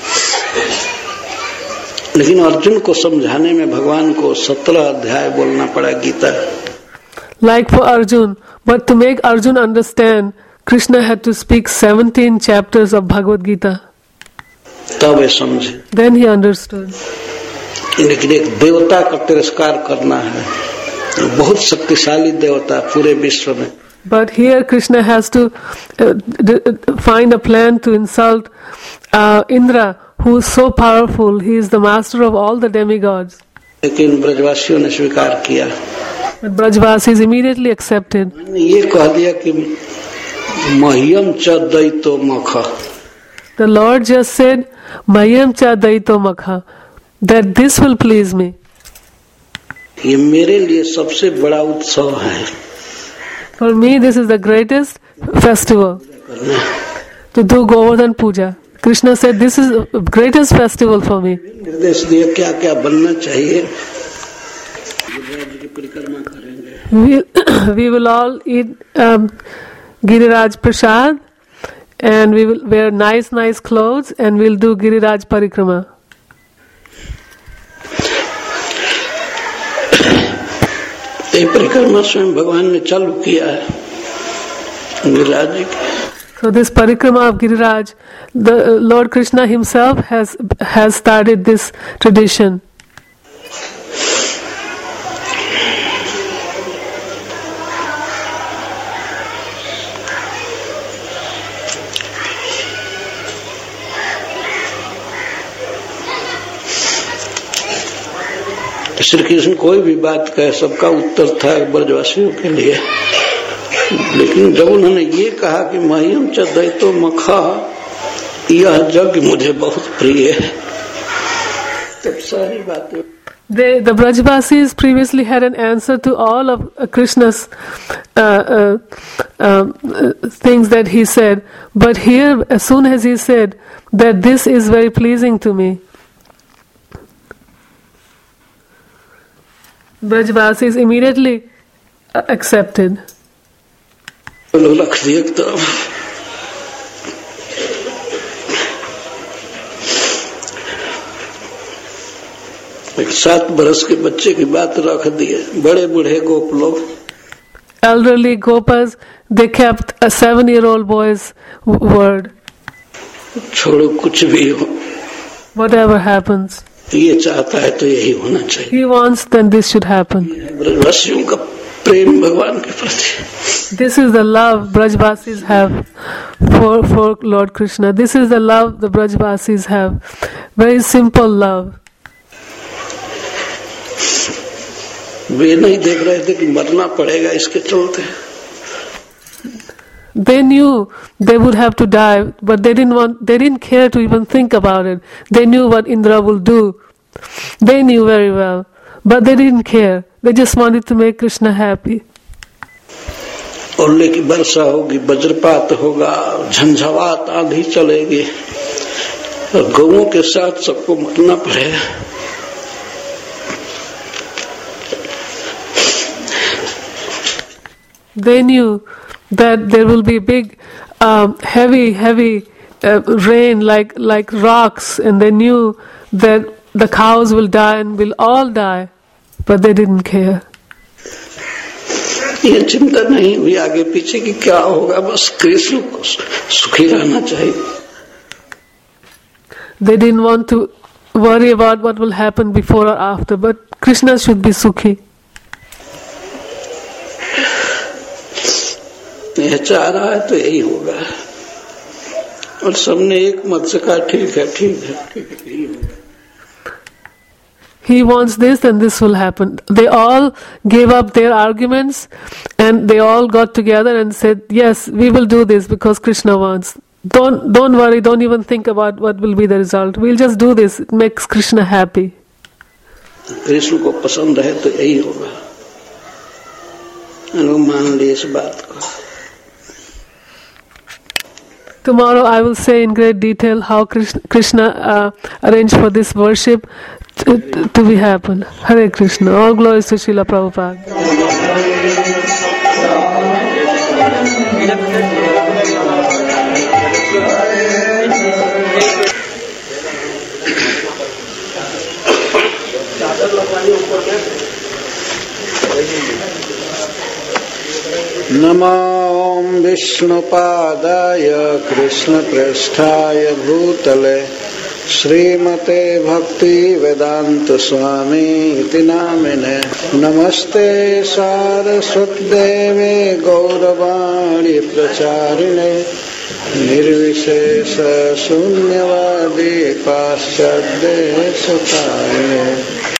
लेकिन अर्जुन को समझाने में भगवान को सत्रह अध्याय बोलना पड़ा Gita. Like for Arjun, but to make Arjun understand, Krishna had to speak seventeen chapters of Bhagavad Gita. तब वे समझे. Then he understood. लेकिन एक देवता का तिरस्कार करना है, बहुत शक्तिशाली देवता पूरे विश्व में. But here Krishna has to uh, d- d- find a plan to insult uh, Indra, who is so powerful. He is the master of all the demigods. लेकिन ब्रजवासियों ने स्वीकार किया. But Brajvasis immediately accepted. ये कह दिया कि मह्यम च दैतो मख. The Lord just said, Mayam cha daito makha, that this will please me. ये मेरे लिए सबसे बड़ा उत्सव है. For me, this is the greatest festival, to do Govardhan Puja. Krishna said, this is the greatest festival for me. निर्देश दिया क्या क्या बनना चाहिए. गिरिराज की परिक्रमा करेंगे. We, we will all eat um, Giriraj Prasad, and we will wear nice, nice clothes, and we'll do Giriraj Parikrama. ये परिक्रमा स्वयं भगवान ने चालू किया है गिरिराज जी की. So this parikrama of Giriraj, the uh, Lord Krishna himself has has started this tradition. Shri Krishna कोई भी बात कहे सबका उत्तर था ब्रजवासियों के लिए. लेकिन जब उन्होंने ये कहा कि मह्यम च दैतो मखा, यह यज्ञ मुझे बहुत प्रिय है, तब सारी बातें. They, the Brajvasis previously had an answer to all of uh, Krishna's uh, uh, uh, uh, things that he said, but here, as soon as he said that this is very pleasing to me, Brajvasis immediately uh, accepted. रख दिए एक तरफ. एक सात बरस के बच्चे की बात रख दिए. बड़े बूढ़े गोप लोग, Elderly Gopas, they kept a seven-year-old boy's w- word. छोड़ो कुछ भी हो, Whatever happens, ये चाहता है तो यही होना चाहिए. He wants then this should happen. ब्रजवासियों का प्रेम भगवान के प्रति. This is the love Brajvasis have for for Lord Krishna. This is the love the Brajvasis have. Very simple love. वे नहीं देख रहे थे कि मरना पड़ेगा इसके चलते. They knew they would have to die, but they didn't want. They didn't care to even think about it. They knew what Indra will do. They knew very well, but they didn't care. They just wanted to make Krishna happy. ओले की वर्षा होगी, वज्रपात होगा, झंझावात आंधी चलेगी, और गौओं के साथ सबको मरना पड़ेगा. They knew that there will be big, um, heavy, heavy uh, rain like like rocks, and they knew that the cows will die and will all die, but they didn't care. ये चिंता नहीं हुई आगे पीछे की क्या होगा, बस कृष्ण को सुखी रहना चाहिए. They didn't want to worry about what will happen before or after, but Krishna should be sukhi. यह चाह रहा है तो यही होगा, और सबने एक मत से कहा ठीक है ठीक है ठीक है यही होगा. He wants this and this will happen. They all gave up their arguments and they all got together and said, yes, we will do this because Krishna wants. Don't don't worry, don't even think about what will be the result. We'll just do this. It makes Krishna happy. Krishna को पसंद है तो यही होगा. लोग मान लिए इस बात को. Tomorrow I will say in great detail how Krishna, Krishna uh, arranged for this worship to, to be happen. Hare Krishna. All glories to Srila Prabhupada. नमो विष्णुपादाय कृष्णप्रेष्ठाय भूतले श्रीमते भक्ति वेदांत स्वामी इति नामिने. नमस्ते सारस्वतदेवे गौरवाणी प्रचारिणे निर्विशेष शून्यवादी पाश्चात्य सुतारिणे.